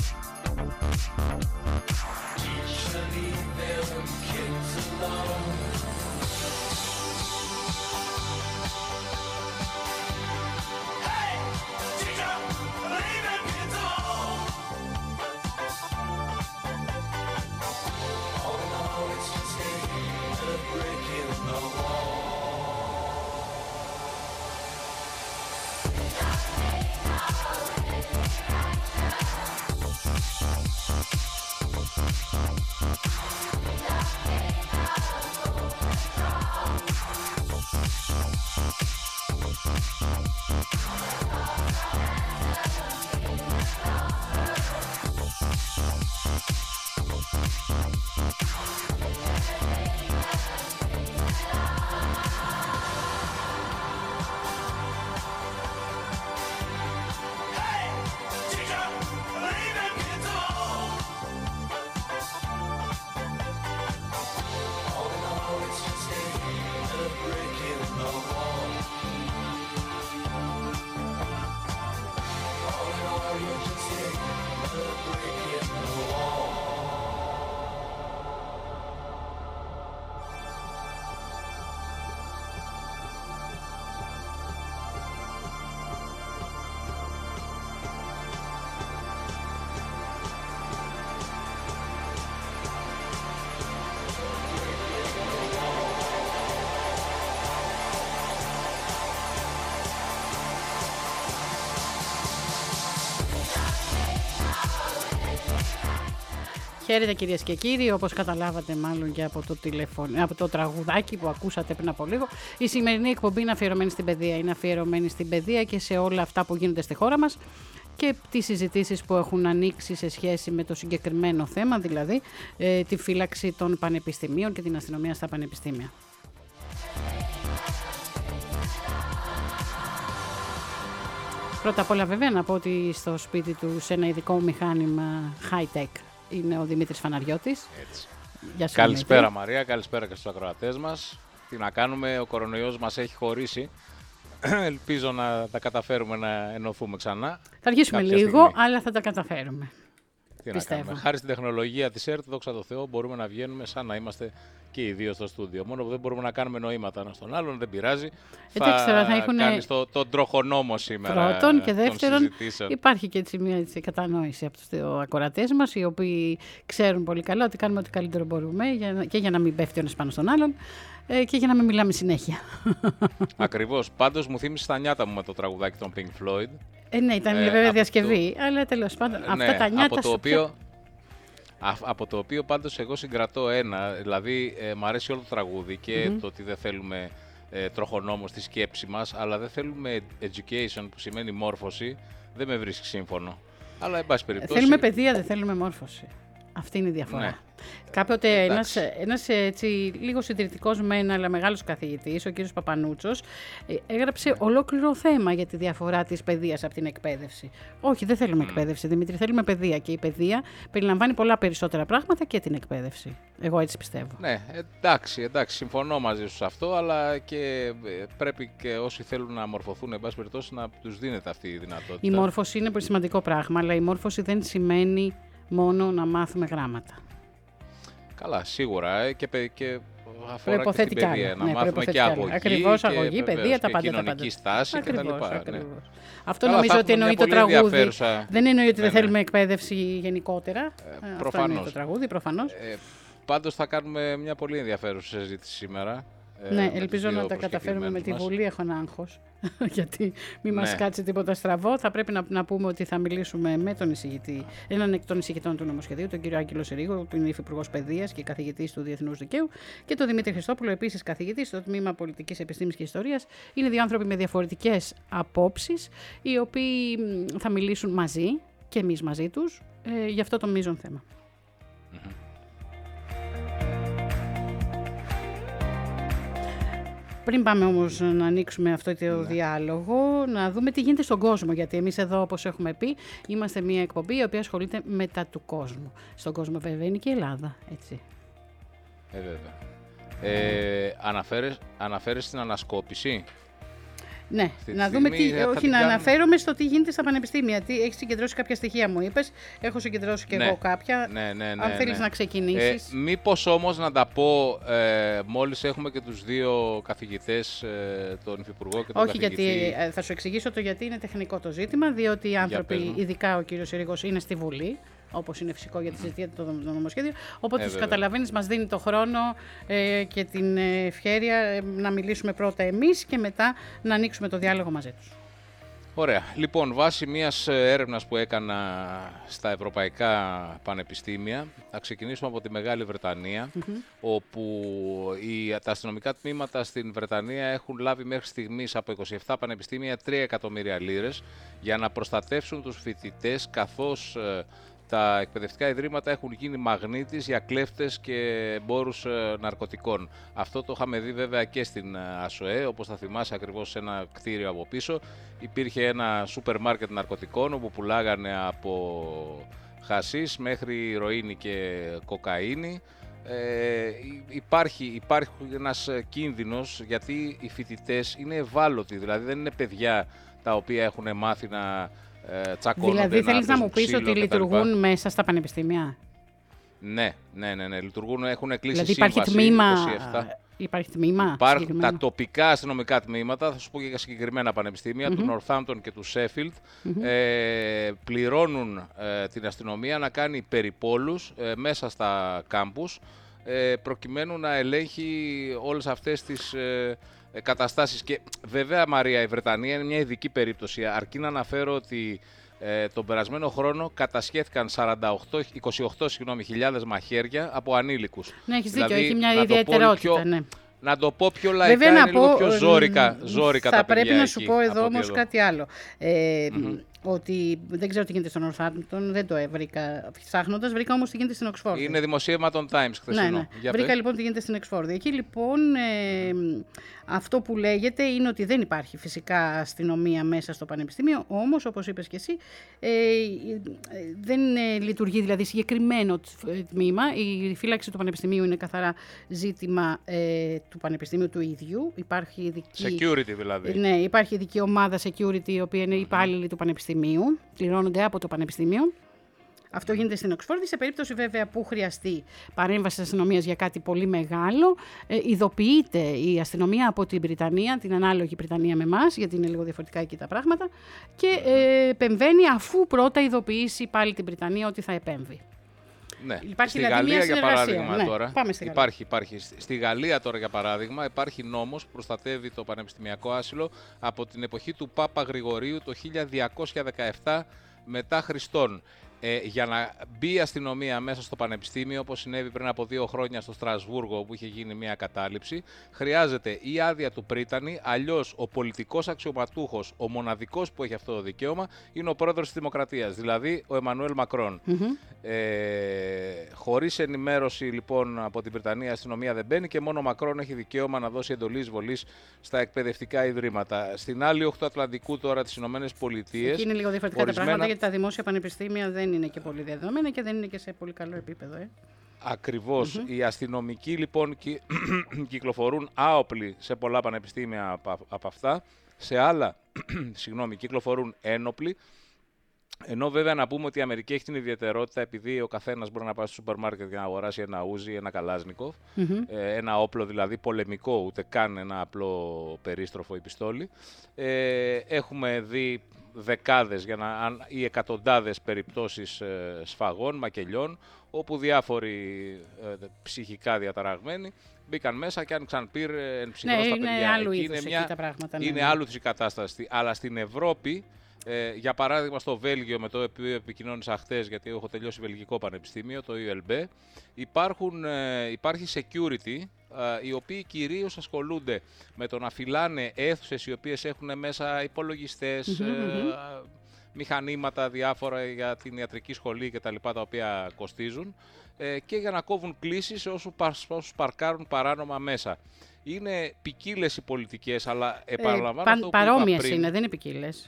Χαίρετε κυρίες και κύριοι, όπως καταλάβατε μάλλον και από το τραγουδάκι που ακούσατε πριν από λίγο. Η σημερινή εκπομπή είναι αφιερωμένη στην παιδεία. Είναι αφιερωμένη στην παιδεία και σε όλα αυτά που γίνονται στη χώρα μας και τις συζητήσεις που έχουν ανοίξει σε σχέση με το συγκεκριμένο θέμα, δηλαδή τη φύλαξη των πανεπιστημίων και την αστυνομία στα πανεπιστήμια. Πρώτα απ' όλα βέβαια να πω ότι στο σπίτι του σε ένα ειδικό μηχάνημα high-tech είναι ο Δημήτρης Φαναριώτης. Έτσι. Καλησπέρα Μαρία, καλησπέρα και στους ακροατές μας. Τι να κάνουμε, ο κορονοϊός μας έχει χωρίσει. Ελπίζω να τα καταφέρουμε να ενωθούμε ξανά. Θα αργήσουμε λίγο, στιγμή. Αλλά θα τα καταφέρουμε. Τι να κάνουμε. Χάρη στην τεχνολογία της ΕΡΤ, δόξα τω Θεώ, μπορούμε να βγαίνουμε σαν να είμαστε και οι δύο στο στούντιο. Μόνο που δεν μπορούμε να κάνουμε νοήματα ένα στον άλλον, δεν πειράζει. Θα έχουν... κάνεις τον τροχονόμο σήμερα. Πρώτον και δεύτερον, υπάρχει και έτσι μια κατανόηση από τους ακροατές μας, οι οποίοι ξέρουν πολύ καλά ότι κάνουμε ό,τι καλύτερο μπορούμε και για να μην πέφτει ο ένας πάνω στον άλλον και για να μην μιλάμε συνέχεια. Ακριβώς. Πάντως μου θύμισε τα νιάτα μου με το τραγουδάκι των Pink Floyd. Ναι, ήταν βέβαια διασκευή, αλλά τέλος πάντων αυτά τα νιάτα από το οποίο πάντως εγώ συγκρατώ ένα, δηλαδή μ' αρέσει όλο το τραγούδι και το ότι δεν θέλουμε τροχονόμο στη σκέψη μας, αλλά δεν θέλουμε education που σημαίνει μόρφωση, δεν με βρίσκει σύμφωνο. Αλλά εν πάση περιπτώσει... Θέλουμε παιδεία, δεν θέλουμε μόρφωση. Αυτή είναι η διαφορά. Ναι. Κάποτε ένας έτσι λίγο συντηρητικός μεν, αλλά μεγάλος καθηγητής, ο κύριος Παπανούτσος, έγραψε ολόκληρο θέμα για τη διαφορά της παιδείας από την εκπαίδευση. Όχι, δεν θέλουμε εκπαίδευση, Δημήτρη, θέλουμε παιδεία. Και η παιδεία περιλαμβάνει πολλά περισσότερα πράγματα και την εκπαίδευση. Εγώ έτσι πιστεύω. Ναι, εντάξει, συμφωνώ μαζί σου σε αυτό, αλλά και πρέπει και όσοι θέλουν να μορφωθούν, εν πάση περιπτώσει, να τους δίνεται αυτή η δυνατότητα. Η μόρφωση είναι πολύ σημαντικό πράγμα, αλλά η μόρφωση δεν σημαίνει μόνο να μάθουμε γράμματα. Καλά, σίγουρα και αφορά και την παιδεία, να μάθουμε και αγωγή. Ακριβώς, αγωγή, παιδεία, τα πάντα. Κοινωνική στάση κτλ. Ναι. Αυτό νομίζω ότι εννοεί το τραγούδι. Δεν εννοεί ότι δεν θέλουμε εκπαίδευση γενικότερα. Αυτό εννοεί το τραγούδι, προφανώς. Πάντως θα κάνουμε μια πολύ ενδιαφέρουσα συζήτηση σήμερα. Ναι, ελπίζω να τα καταφέρουμε με τη Βουλή. Έχω ένα άγχος, γιατί μην μας κάτσει τίποτα στραβό. Θα πρέπει να πούμε ότι θα μιλήσουμε με τον εισηγητή, έναν εκ των εισηγητών του νομοσχεδίου, τον κύριο Άγγελο Συρίγο, που είναι υφυπουργός παιδείας και καθηγητής του Διεθνούς Δικαίου, και τον Δημήτρη Χριστόπουλο, επίσης καθηγητής στο Τμήμα Πολιτικής Επιστήμης και Ιστορίας. Είναι δύο άνθρωποι με διαφορετικές απόψεις, οι οποίοι θα μιλήσουν μαζί και εμείς μαζί τους για αυτό το μείζον θέμα. Πριν πάμε όμως να ανοίξουμε αυτό το διάλογο, να δούμε τι γίνεται στον κόσμο, γιατί εμείς εδώ, όπως έχουμε πει, είμαστε μια εκπομπή η οποία ασχολείται με τα του κόσμου. Στον κόσμο βέβαια είναι και η Ελλάδα, έτσι. Βέβαια. Αναφέρεις την ανασκόπηση. Ναι, να δούμε όχι να αναφέρομαι στο τι γίνεται στα πανεπιστήμια. Έχεις συγκεντρώσει κάποια στοιχεία, μου είπες. Έχω συγκεντρώσει και εγώ κάποια. Αν θέλεις να ξεκινήσεις. Μήπως όμως να τα πω, μόλις έχουμε και τους δύο καθηγητές, τον Υφυπουργό και τον καθηγητή. Όχι, γιατί θα σου εξηγήσω το γιατί είναι τεχνικό το ζήτημα, διότι οι άνθρωποι, ειδικά ο κύριος Συρίγος, είναι στη Βουλή. Όπως είναι φυσικό για τη συζητήση το νομοσχέδιο. Οπότε τους καταλαβαίνεις, μας δίνει το χρόνο και την ευχέρεια να μιλήσουμε πρώτα εμείς και μετά να ανοίξουμε το διάλογο μαζί τους. Ωραία. Λοιπόν, βάσει μιας έρευνας που έκανα στα ευρωπαϊκά πανεπιστήμια, θα ξεκινήσουμε από τη Μεγάλη Βρετανία, όπου τα αστυνομικά τμήματα στην Βρετανία έχουν λάβει μέχρι στιγμής από 27 πανεπιστήμια 3 εκατομμύρια λίρες για να προστατεύσουν τους φοιτητές, καθώς τα εκπαιδευτικά ιδρύματα έχουν γίνει μαγνήτης για κλέφτες και εμπόρους ναρκωτικών. Αυτό το είχαμε δει βέβαια και στην ΑΣΟΕ, όπως θα θυμάσαι, ακριβώς σε ένα κτίριο από πίσω. Υπήρχε ένα σούπερ μάρκετ ναρκωτικών όπου πουλάγανε από χασίς μέχρι ηρωίνη και κοκαίνη. Υπάρχει ένας κίνδυνος, γιατί οι φοιτητές είναι ευάλωτοι, δηλαδή δεν είναι παιδιά τα οποία έχουν μάθει να τσακώνονται. Δηλαδή θέλεις να μου πεις ότι λειτουργούν μέσα στα πανεπιστήμια? Ναι, λειτουργούν, έχουν κλείσει δηλαδή σύμβαση. Υπάρχει τμήμα. Υπάρχουν τα τοπικά αστυνομικά τμήματα, θα σου πω και για συγκεκριμένα πανεπιστήμια, του Northampton και του Sheffield. Πληρώνουν την αστυνομία να κάνει περιπόλους μέσα στα κάμπους, προκειμένου να ελέγχει όλες αυτές τις καταστάσεις. Και βέβαια, Μαρία, η Βρετανία είναι μια ειδική περίπτωση. Αρκεί να αναφέρω ότι τον περασμένο χρόνο κατασχέθηκαν 28.000 μαχαίρια από ανήλικους. Ναι, έχεις δίκιο, έχει μια ιδιαιτερότητα. Ναι. Να το πω πιο λαϊκά, είναι λίγο πιο ζόρικα θα πρέπει να σου πω εδώ όμως κάτι άλλο. Ότι δεν ξέρω τι γίνεται στο Northampton, δεν το βρήκα ψάχνοντας, βρήκα όμως τι γίνεται στην Οξφόρδη. Είναι δημοσίευμα των Times χθεσινό. Ναι. Βρήκα λοιπόν τι γίνεται στην Οξφόρδη. Εκεί λοιπόν αυτό που λέγεται είναι ότι δεν υπάρχει φυσικά αστυνομία μέσα στο πανεπιστήμιο, όμως όπως είπες και εσύ δεν λειτουργεί δηλαδή συγκεκριμένο τμήμα. Η φύλαξη του πανεπιστημίου είναι καθαρά ζήτημα του πανεπιστημίου του ίδιου. Υπάρχει ειδική, security δηλαδή. Ναι, υπάρχει ειδική ομάδα security, η οποία είναι υπάλληλοι του πανεπιστημίου. Πληρώνονται από το πανεπιστήμιο. Αυτό γίνεται στην Οξφόρδη. Σε περίπτωση βέβαια που χρειαστεί παρέμβαση της αστυνομίας για κάτι πολύ μεγάλο, ειδοποιείται η αστυνομία από την Βρυτανία, την ανάλογη Βρυτανία με εμάς, γιατί είναι λίγο διαφορετικά εκεί τα πράγματα, και επεμβαίνει αφού πρώτα ειδοποιήσει πάλι την Βρυτανία ότι θα επέμβει. Ναι. Υπάρχει στη δηλαδή Γαλλία, μια για παράδειγμα, ναι, τώρα. Πάμε στη Γαλλία. Υπάρχει. Στη Γαλλία τώρα, για παράδειγμα, υπάρχει νόμος που προστατεύει το πανεπιστημιακό άσυλο από την εποχή του Πάπα Γρηγορίου το 1217 μετά Χριστόν. Για να μπει η αστυνομία μέσα στο πανεπιστήμιο, όπως συνέβη πριν από 2 χρόνια στο Στρασβούργο, όπου είχε γίνει μια κατάληψη, χρειάζεται η άδεια του πρίτανη, αλλιώς ο πολιτικός αξιωματούχος, ο μοναδικός που έχει αυτό το δικαίωμα, είναι ο πρόεδρος της Δημοκρατίας, δηλαδή ο Εμμανουέλ Μακρόν. Χωρίς ενημέρωση λοιπόν από την Βρετανία, η αστυνομία δεν μπαίνει και μόνο ο Μακρόν έχει δικαίωμα να δώσει εντολή εισβολής στα εκπαιδευτικά ιδρύματα. Στην άλλη όχθη του Ατλαντικού τώρα, τις Ηνωμένες Πολιτείες. Εκεί είναι λίγο διαφορετικά τα πράγματα, γιατί τα δημόσια πανεπιστήμια δεν είναι και πολύ διαδεδομένα και δεν είναι και σε πολύ καλό επίπεδο. Ακριβώς. Οι αστυνομικοί λοιπόν κυκλοφορούν άοπλοι σε πολλά πανεπιστήμια από αυτά. Σε άλλα κυκλοφορούν ένοπλοι. Ενώ βέβαια να πούμε ότι η Αμερική έχει την ιδιαιτερότητα, επειδή ο καθένας μπορεί να πάει στο σούπερ μάρκετ για να αγοράσει ένα ούζι, ένα καλάζνικοφ, ένα όπλο δηλαδή πολεμικό, ούτε καν ένα απλό περίστροφο ή πιστόλι. Έχουμε δει δεκάδες ή εκατοντάδες περιπτώσεις σφαγών, μακελιών, όπου διάφοροι ψυχικά διαταραγμένοι μπήκαν μέσα και άνοιξαν πυρ εν ψυχρό στα παιδιά. Είναι άλλου είδους τα πράγματα. Είναι άλλου της η κατάσταση. Αλλά στην Ευρώπη, για παράδειγμα στο Βέλγιο, με το οποίο επικοινώνησα χθες, γιατί έχω τελειώσει βελγικό πανεπιστήμιο, το ULB, υπάρχει security, οι οποίοι κυρίως ασχολούνται με το να φυλάνε αίθουσες οι οποίες έχουν μέσα υπολογιστές, μηχανήματα διάφορα για την ιατρική σχολή κτλ. Τα οποία κοστίζουν, και για να κόβουν κλήσεις όσους παρκάρουν παράνομα μέσα. Είναι ποικίλες οι πολιτικές, αλλά επαναλαμβάνω αυτό που είπα πριν. Παρόμοιες είναι, δεν είναι ποικίλες.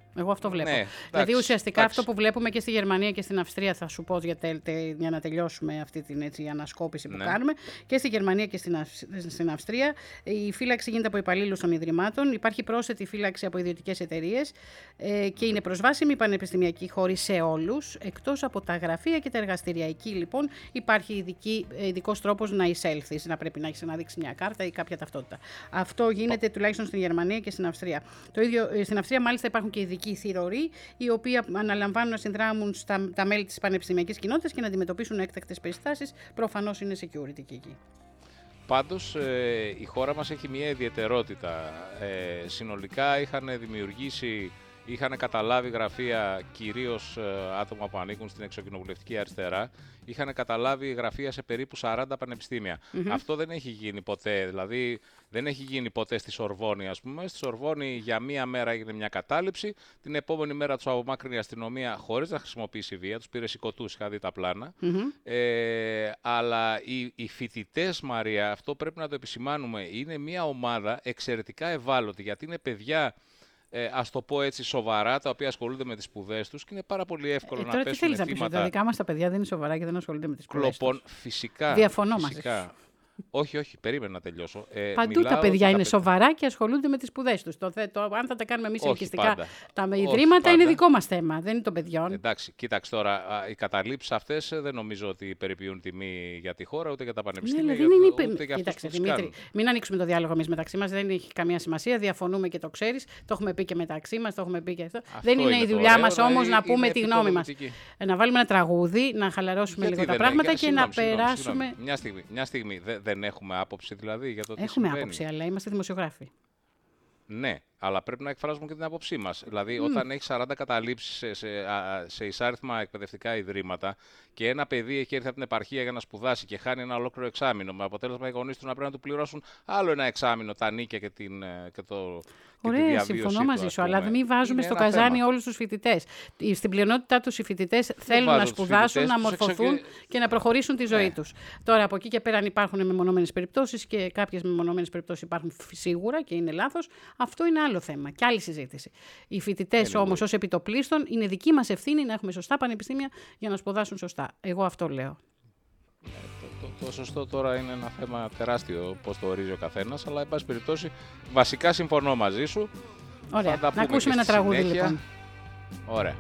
Εγώ αυτό βλέπω. Ναι, δηλαδή ουσιαστικά αυτό που βλέπουμε και στη Γερμανία και στην Αυστρία, θα σου πω για να τελειώσουμε αυτή την ανασκόπηση που κάνουμε, και στη Γερμανία και στην Αυστρία η φύλαξη γίνεται από υπαλλήλους των ιδρυμάτων, υπάρχει πρόσθετη φύλαξη από ιδιωτικές εταιρείες και είναι προσβάσιμη η πανεπιστημιακή χώρη σε όλους, εκτός από τα γραφεία και τα εργαστήρια. Εκεί λοιπόν υπάρχει ειδικός τρόπος να εισέλθεις, να πρέπει να έχεις να δείξεις μια κάρτα ή κάποια ταυτότητα. Αυτό γίνεται τουλάχιστον στην Γερμανία και στην Αυστρία. Το ίδιο, στην Αυστρία μάλιστα υπάρχουν και ειδικοί θηροροί, οι οποίοι αναλαμβάνουν να συνδράμουν τα μέλη της πανεπιστημιακής κοινότητας και να αντιμετωπίσουν έκτακτες περιστάσεις. Προφανώς είναι security και εκεί. Πάντως η χώρα μας έχει μια ιδιαιτερότητα. Συνολικά είχαν καταλάβει γραφεία, κυρίως άτομα που ανήκουν στην εξοκοινοβουλευτική αριστερά, είχαν καταλάβει γραφεία σε περίπου 40 πανεπιστήμια. Αυτό δεν έχει γίνει ποτέ. Δηλαδή, δεν έχει γίνει ποτέ στη Σορβόνη, ας πούμε. Στη Σορβόνη για μία μέρα έγινε μια κατάληψη. Την επόμενη μέρα τους απομάκρυνε η αστυνομία χωρίς να χρησιμοποιήσει βία. Τους πήρε σηκωτούς, είχα δει τα πλάνα. Αλλά οι φοιτητές, Μαρία, αυτό πρέπει να το επισημάνουμε, είναι μια ομάδα εξαιρετικά ευάλωτη, γιατί είναι παιδιά, ας το πω έτσι, σοβαρά, τα οποία ασχολούνται με τις σπουδές τους και είναι πάρα πολύ εύκολο να πέσουν θύματα. Τα δικά μας τα παιδιά δεν είναι σοβαρά και δεν ασχολούνται με τις σπουδές τους. Φυσικά. Διαφωνώ μαζί σου. Όχι, περίμενα να τελειώσω. Παντού τα παιδιά είναι σοβαρά και ασχολούνται με τις σπουδές τους. Αν θα τα κάνουμε εμείς ελκυστικά τα ιδρύματα είναι δικό μας θέμα, δεν είναι των παιδιών. Εντάξει, κοίταξε τώρα, οι καταλήψεις αυτές δεν νομίζω ότι περιποιούν τιμή για τη χώρα, ούτε για τα πανεπιστήμια. Κοίταξε, Δημήτρη, μην ανοίξουμε το διάλογο εμείς μεταξύ μας, δεν έχει καμία σημασία. Διαφωνούμε και το ξέρεις, το έχουμε πει και μεταξύ μας, το έχουμε πει και αυτό. Δεν είναι η δουλειά μας όμως να πούμε τη γνώμη μας. Να βάλουμε ένα τραγούδι, να χαλαρώσουμε λίγο τα πράγματα και να περάσουμε. Μια στιγμή. Δεν έχουμε άποψη δηλαδή για το τι έχουμε συμβαίνει. Άποψη, αλλά είμαστε δημοσιογράφοι. Ναι, αλλά πρέπει να εκφράζουμε και την άποψή μας. Δηλαδή, όταν έχει 40 καταλήψεις σε εισάριθμα εκπαιδευτικά ιδρύματα και ένα παιδί έχει έρθει από την επαρχία για να σπουδάσει και χάνει ένα ολόκληρο εξάμηνο, με αποτέλεσμα οι γονείς του να πρέπει να του πληρώσουν άλλο ένα εξάμηνο τα νίκια και το. Ωραία, συμφωνώ μαζί σου, αλλά μην βάζουμε στο καζάνι όλους τους φοιτητές. Στην πλειονότητά τους οι φοιτητές θέλουν να σπουδάσουν, να μορφωθούν και να προχωρήσουν τη ζωή τους. Τώρα, από εκεί και πέρα, αν υπάρχουν μεμονωμένες περιπτώσεις και κάποιες μεμονωμένες περιπτώσεις υπάρχουν σίγουρα και είναι λάθος, αυτό είναι άλλο θέμα και άλλη συζήτηση. Οι φοιτητές όμως, ως επιτοπλίστων, είναι δική μας ευθύνη να έχουμε σωστά πανεπιστήμια για να σπουδάσουν σωστά. Εγώ αυτό λέω. Το σωστό τώρα είναι ένα θέμα τεράστιο πώς το ορίζει ο καθένας, αλλά εν πάση περιπτώσει βασικά συμφωνώ μαζί σου. Ωραία, να ακούσουμε ένα τραγούδι λοιπόν. Ωραία.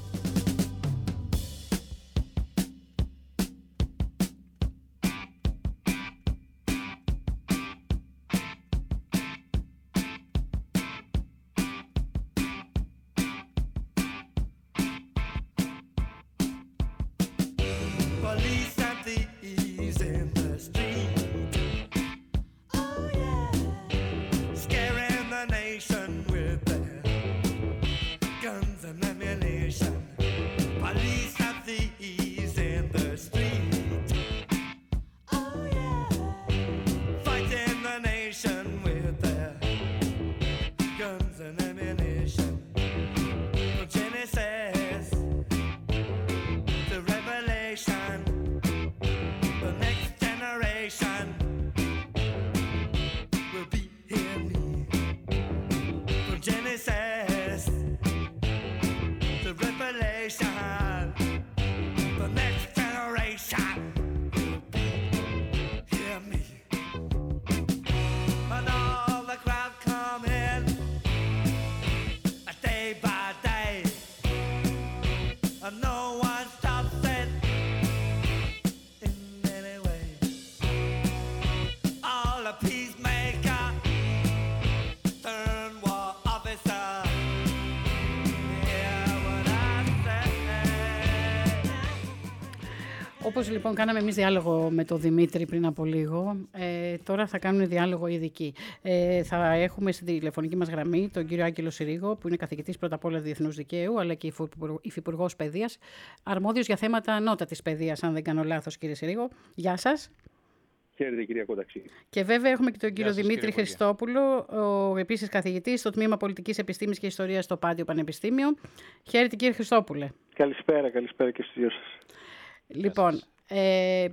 Όπως λοιπόν κάναμε εμείς διάλογο με τον Δημήτρη πριν από λίγο, τώρα θα κάνουμε διάλογο ειδική. Θα έχουμε στην τηλεφωνική μας γραμμή τον κύριο Άγγελο Συρίγο, που είναι καθηγητής πρώτα απ' όλα διεθνούς δικαίου, αλλά και υφυπουργός παιδείας, αρμόδιος για θέματα ανώτατης παιδείας, αν δεν κάνω λάθος, κύριε Συρίγο. Γεια σας. Χαίρετε, κυρία Κονταξή. Και βέβαια έχουμε και τον κύριο Δημήτρη Χριστόπουλο, επίσης καθηγητής στο Τμήμα Πολιτικής Επιστήμης και Ιστορίας στο Πάντιο Πανεπιστήμιο. Χαίρετε, κύριε Χριστόπουλε. Καλησπέρα και στους δυο σας. Λοιπόν,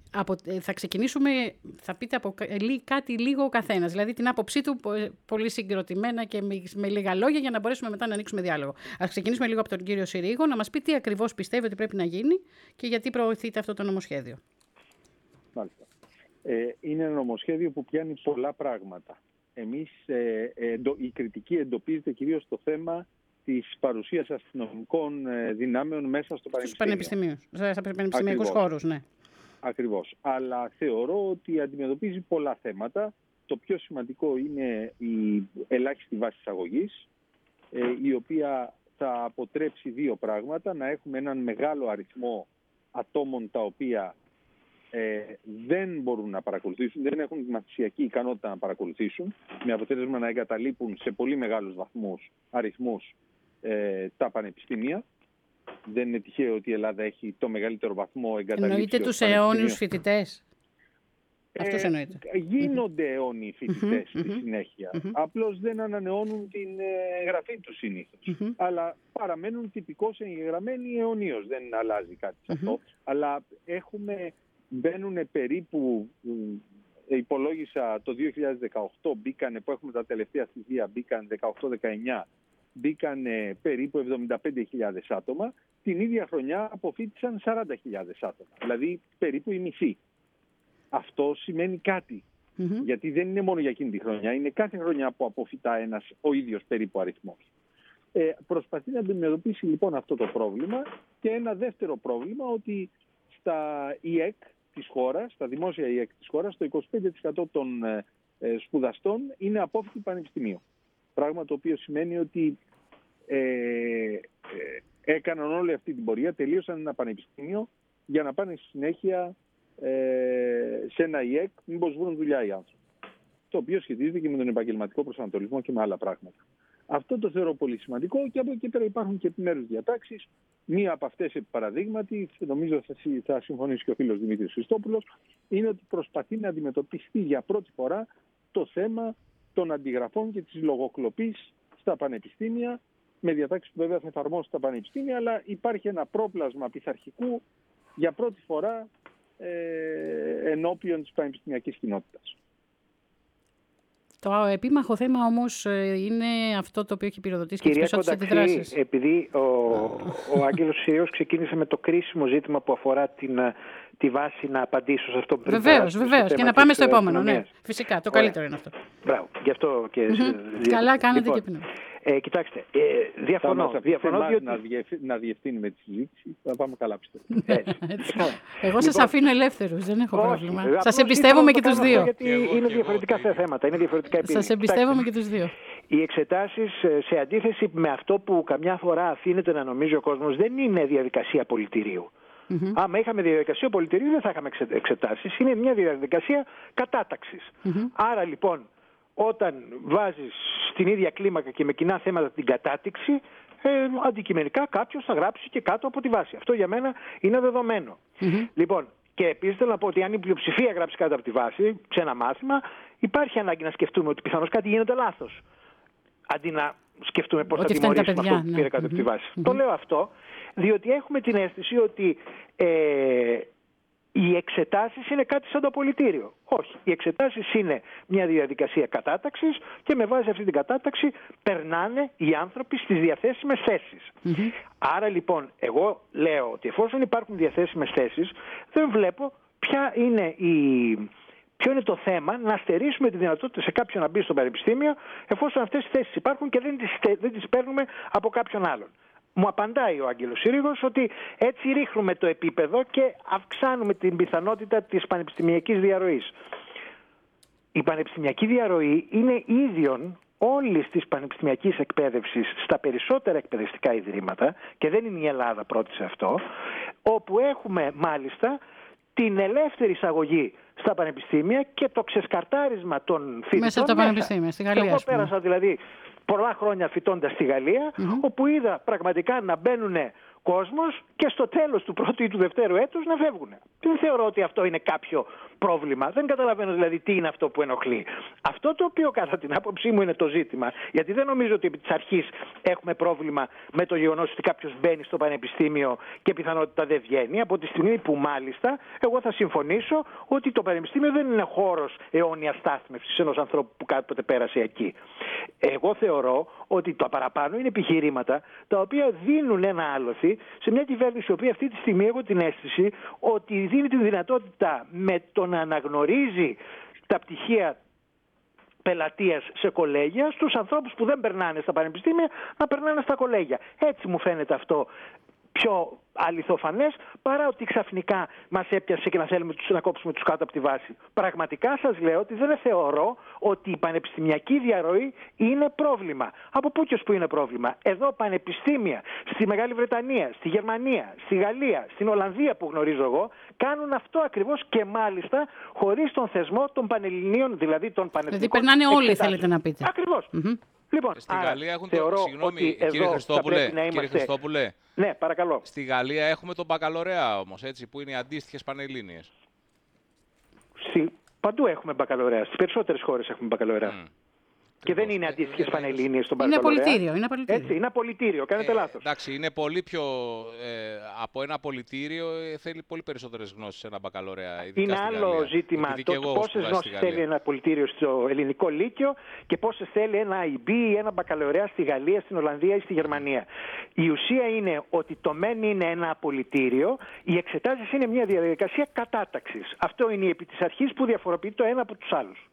Θα ξεκινήσουμε, θα πείτε από κάτι λίγο ο καθένας, δηλαδή την άποψή του πολύ συγκροτημένα και με λίγα λόγια για να μπορέσουμε μετά να ανοίξουμε διάλογο. Ας ξεκινήσουμε λίγο από τον κύριο Συρίγο να μας πει τι ακριβώς πιστεύει ότι πρέπει να γίνει και γιατί προωθείται αυτό το νομοσχέδιο. Μάλιστα. Είναι ένα νομοσχέδιο που πιάνει πολλά πράγματα. Εμείς, η κριτική εντοπίζεται κυρίως στο θέμα της παρουσίας αστυνομικών δυνάμεων μέσα στο πανεπιστήμιο. Στα πανεπιστημιακούς χώρους, ναι. Ακριβώς. Αλλά θεωρώ ότι αντιμετωπίζει πολλά θέματα. Το πιο σημαντικό είναι η ελάχιστη βάση εισαγωγής, η οποία θα αποτρέψει δύο πράγματα. Να έχουμε έναν μεγάλο αριθμό ατόμων τα οποία δεν μπορούν να παρακολουθήσουν, δεν έχουν τη μαθησιακή ικανότητα να παρακολουθήσουν, με αποτέλεσμα να εγκαταλείπουν σε πολύ μεγάλους αριθμούς τα πανεπιστήμια. Δεν είναι τυχαίο ότι η Ελλάδα έχει το μεγαλύτερο βαθμό εγκαταλείψεως. Εννοείται τους αιώνιους φοιτητές. Αυτός εννοείται. Γίνονται αιώνιοι φοιτητές στη συνέχεια. Απλώς δεν ανανεώνουν την εγγραφή τους συνήθως. Αλλά παραμένουν τυπικώς εγγεγραμμένοι αιωνίως. Δεν αλλάζει κάτι σε αυτό. Αλλά μπαίνουν περίπου, υπολόγισα το 2018 μπήκανε, που έχουμε τα τελευταία στοιχεία, μπήκαν 18-19, μπήκαν περίπου 75.000 άτομα. Την ίδια χρονιά αποφοίτησαν 40.000 άτομα, δηλαδή περίπου η μισή. Αυτό σημαίνει κάτι, γιατί δεν είναι μόνο για εκείνη τη χρονιά, είναι κάθε χρονιά που αποφυτά ο ίδιος περίπου αριθμός. Προσπαθεί να αντιμετωπίσει λοιπόν αυτό το πρόβλημα και ένα δεύτερο πρόβλημα, ότι στα ΙΕΚ της χώρας, στα δημόσια ΙΕΚ της χώρας, το 25% των σπουδαστών είναι απόφοιτοι πανεπιστημίου. Πράγμα το οποίο σημαίνει ότι έκαναν όλη αυτή την πορεία, τελείωσαν ένα πανεπιστήμιο για να πάνε στη συνέχεια σε ένα ΙΕΚ, μήπως βρουν δουλειά οι άνθρωποι. Το οποίο σχετίζεται και με τον επαγγελματικό προσανατολισμό και με άλλα πράγματα. Αυτό το θεωρώ πολύ σημαντικό και από εκεί πέρα υπάρχουν και επιμέρους διατάξεις. Μία από αυτές, επί παραδείγματι, νομίζω θα συμφωνήσει και ο φίλος Δημήτρης Χριστόπουλος, είναι ότι προσπαθεί να αντιμετωπιστεί για πρώτη φορά το θέμα των αντιγραφών και της λογοκλοπής στα πανεπιστήμια, με διατάξεις που βέβαια θα εφαρμόσουν στα πανεπιστήμια, αλλά υπάρχει ένα πρόπλασμα πειθαρχικού για πρώτη φορά ενώπιον της πανεπιστημιακής κοινότητας. Το επίμαχο θέμα όμως είναι αυτό το οποίο έχει πυροδοτήσει και τις περισσότερες αντιδράσεις. Επειδή ο Άγγελος Συρίγος ξεκίνησε με το κρίσιμο ζήτημα που αφορά τη βάση, να απαντήσω σε αυτό που πριν. Βεβαίως. Και να πάμε στο επόμενο. Ναι, φυσικά. Το καλύτερο είναι αυτό. Μπράβο. Γι' αυτό και καλά κάνετε και πριν. Κοιτάξτε, διαφωνώ διότι... να διευθύνουμε τη συζήτηση, θα πάμε καλά, πιστεύω. Εγώ σας αφήνω ελεύθερους, δεν έχω πρόβλημα. Σας εμπιστεύομαι και τους δύο. Γιατί είναι διαφορετικά θέματα, είναι διαφορετικά επίπεδα. Σας εμπιστεύομαι και τους δύο. Οι εξετάσεις, σε αντίθεση με αυτό που καμιά φορά αφήνεται να νομίζει ο κόσμος, δεν είναι διαδικασία πολιτηρίου. Άμα είχαμε διαδικασία πολιτηρίου δεν θα είχαμε εξετάσεις. Είναι μια διαδικασία κατάταξης. Άρα λοιπόν, όταν βάζεις στην ίδια κλίμακα και με κοινά θέματα την κατάτηξη, αντικειμενικά κάποιος θα γράψει και κάτω από τη βάση. Αυτό για μένα είναι δεδομένο. Λοιπόν, και επίσης θέλω να πω ότι αν η πλειοψηφία γράψει κάτω από τη βάση σε ένα μάθημα, υπάρχει ανάγκη να σκεφτούμε ότι πιθανώς κάτι γίνεται λάθος. Αντί να σκεφτούμε πώς θα τιμωρήσουμε αυτό που πήρε κάτω από τη βάση. Το λέω αυτό, διότι έχουμε την αίσθηση ότι οι εξετάσεις είναι κάτι σαν το πολιτήριο. Όχι. Οι εξετάσεις είναι μια διαδικασία κατάταξης και με βάση αυτή την κατάταξη περνάνε οι άνθρωποι στις διαθέσιμες θέσεις. Άρα λοιπόν, εγώ λέω ότι εφόσον υπάρχουν διαθέσιμες θέσεις, δεν βλέπω ποιο είναι το θέμα να στερήσουμε τη δυνατότητα σε κάποιον να μπει στο πανεπιστήμιο, εφόσον αυτές οι θέσεις υπάρχουν και δεν τις παίρνουμε από κάποιον άλλον. Μου απαντάει ο Άγγελος Συρίγος ότι έτσι ρίχνουμε το επίπεδο και αυξάνουμε την πιθανότητα της πανεπιστημιακής διαρροής. Η πανεπιστημιακή διαρροή είναι ίδιον όλης της πανεπιστημιακής εκπαίδευσης στα περισσότερα εκπαιδευτικά ιδρύματα, και δεν είναι η Ελλάδα πρώτη σε αυτό, όπου έχουμε μάλιστα την ελεύθερη εισαγωγή στα πανεπιστήμια και το ξεσκαρτάρισμα των φοιτητών μέσα από τα πανεπιστήμια, στη Γαλλία. Εγώ πέρασα δηλαδή πολλά χρόνια φοιτώντας στη Γαλλία, όπου είδα πραγματικά να μπαίνουν κόσμος και στο τέλος του πρώτου ή του δευτέρου έτους να φεύγουν. Δεν θεωρώ ότι αυτό είναι κάποιο πρόβλημα. Δεν καταλαβαίνω δηλαδή τι είναι αυτό που ενοχλεί. Αυτό το οποίο κατά την άποψή μου είναι το ζήτημα, γιατί δεν νομίζω ότι επί της αρχής έχουμε πρόβλημα με το γεγονός ότι κάποιος μπαίνει στο πανεπιστήμιο και πιθανότητα δεν βγαίνει, από τη στιγμή που μάλιστα εγώ θα συμφωνήσω ότι το πανεπιστήμιο δεν είναι χώρος αιώνιας στάθμευσης ενός ανθρώπου που κάποτε πέρασε εκεί. Εγώ θεωρώ ότι το παραπάνω είναι επιχειρήματα τα οποία δίνουν ένα άλοθη σε μια κυβέρνηση η οποία αυτή τη στιγμή έχω την αίσθηση ότι δίνει τη δυνατότητα με το να αναγνωρίζει τα πτυχία πελατείας σε κολέγια στους ανθρώπους που δεν περνάνε στα πανεπιστήμια να περνάνε στα κολέγια. Έτσι μου φαίνεται αυτό πιο αληθοφανές παρά ότι ξαφνικά μας έπιασε και να θέλουμε να κόψουμε τους κάτω από τη βάση. Πραγματικά σας λέω ότι δεν θεωρώ ότι η πανεπιστημιακή διαρροή είναι πρόβλημα. Από πού και ως πού είναι πρόβλημα? Εδώ πανεπιστήμια στη Μεγάλη Βρετανία, στη Γερμανία, στη Γαλλία, στην Ολλανδία που γνωρίζω εγώ κάνουν αυτό ακριβώς και μάλιστα χωρίς τον θεσμό των πανελληνίων, δηλαδή των πανεπιστημίων. Δηλαδή περνάνε όλοι, θέλετε να πείτε. Ακριβώς. Λοιπόν, στη Γαλλία έχουν το. Συγγνώμη, κύριε Χριστόπουλε. Ναι, παρακαλώ. Στη Γαλλία έχουμε τον μπακαλωρέα όμως, έτσι, που είναι οι αντίστοιχες πανελλήνιες. Παντού έχουμε μπακαλωρέα. Στις περισσότερες χώρες έχουμε μπακαλωρέα. Και δεν είναι αντίστοιχες πανελλήνιες στον μπακαλωρέα. Είναι πολιτήριο. Έτσι, είναι πολιτήριο. Κάνετε λάθος. Εντάξει, είναι πολύ πιο. Από ένα πολιτήριο θέλει πολύ περισσότερες γνώσεις ένα μπακαλωρέα. Είναι άλλο ζήτημα πόσες γνώσεις θέλει ένα πολιτήριο στο ελληνικό λύκειο και πόσες θέλει ένα IB ή ένα μπακαλωρέα στη Γαλλία, στην Ολλανδία ή στη Γερμανία. Η ουσία είναι ότι το μεν είναι ένα πολιτήριο, οι εξετάσεις είναι μια διαδικασία κατάταξης. Αυτό είναι η επί της αρχής που διαφοροποιεί το ένα από τους άλλους.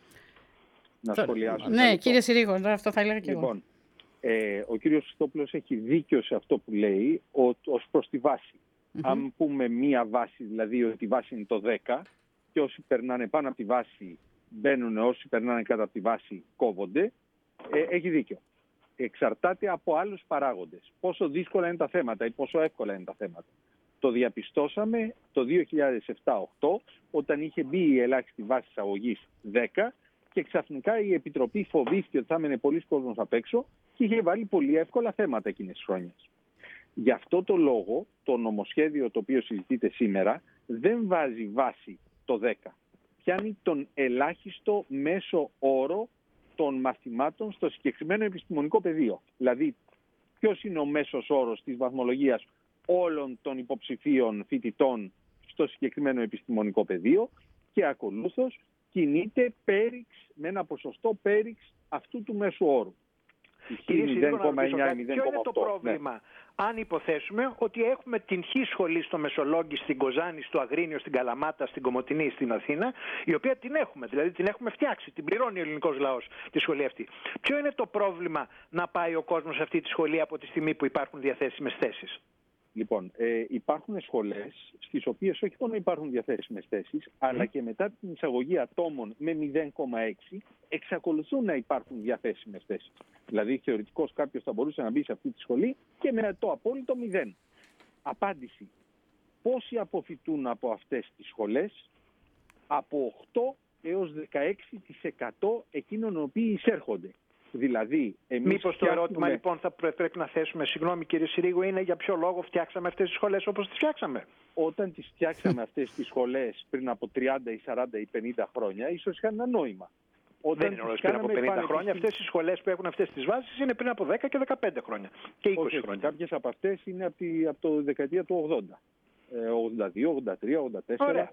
Να σχολιάσω. Ναι, κύριε Συρίγο, αυτό θα έλεγα και εγώ. Ο κύριος Χριστόπουλος έχει δίκιο σε αυτό που λέει ως προς τη βάση. Αν πούμε μία βάση, δηλαδή ότι η βάση είναι το 10 και όσοι περνάνε πάνω από τη βάση μπαίνουν, όσοι περνάνε κάτω από τη βάση κόβονται, έχει δίκιο. Εξαρτάται από άλλους παράγοντες. Πόσο δύσκολα είναι τα θέματα ή πόσο εύκολα είναι τα θέματα. Το διαπιστώσαμε το 2007-2008 όταν είχε μπει η ελάχιστη βάση εισαγωγής 10 και ξαφνικά η Επιτροπή φοβήθηκε ότι θα έμενε πολλοί κόσμος απ' έξω και είχε βάλει πολύ εύκολα θέματα εκείνες τις χρόνιες. Γι' αυτό το λόγο το νομοσχέδιο το οποίο συζητείτε σήμερα δεν βάζει βάση το 10. Πιάνει τον ελάχιστο μέσο όρο των μαθημάτων στο συγκεκριμένο επιστημονικό πεδίο. Δηλαδή, ποιος είναι ο μέσος όρος της βαθμολογίας όλων των υποψηφίων φοιτητών στο συγκεκριμένο επιστημονικό πεδίο και ακολούθως κινείται πέριξ, με ένα ποσοστό πέριξ αυτού του μέσου όρου. Ποιο είναι το πρόβλημα, ναι. Αν υποθέσουμε ότι έχουμε την χ σχολή στο Μεσολόγγι, στην Κοζάνη, στο Αγρίνιο, στην Καλαμάτα, στην Κομοτηνή, στην Αθήνα, η οποία την έχουμε, δηλαδή την έχουμε φτιάξει, την πληρώνει ο ελληνικός λαός τη σχολή αυτή. Ποιο είναι το πρόβλημα να πάει ο κόσμος σε αυτή τη σχολή από τη στιγμή που υπάρχουν διαθέσιμες θέσεις? Λοιπόν, υπάρχουν σχολές στις οποίες όχι μόνο υπάρχουν διαθέσιμες θέσεις, αλλά και μετά την εισαγωγή ατόμων με 0,6 εξακολουθούν να υπάρχουν διαθέσιμες θέσεις. Δηλαδή, θεωρητικώς κάποιος θα μπορούσε να μπει σε αυτή τη σχολή και με το απόλυτο 0. Απάντηση. Πόσοι αποφοιτούν από αυτές τις σχολές? Από 8 έως 16% εκείνων οι οποίοι εισέρχονται. Δηλαδή, μήπως το ερώτημα λοιπόν θα πρέπει να θέσουμε, συγγνώμη κύριε Συρίγου, είναι για ποιο λόγο φτιάξαμε αυτές τις σχολές όπως τις φτιάξαμε? Όταν τις φτιάξαμε αυτές τις σχολές πριν από 30 ή 40 ή 50 χρόνια, ίσως είχαν ένα νόημα. Δεν είναι όλες πριν από 50 χρόνια. Αυτές οι σχολές που έχουν αυτές τις βάσεις είναι πριν από 10 και 15 χρόνια και 20 χρόνια. Κάποιες από αυτές είναι από το δεκαετία του 80. 82, 83, 84.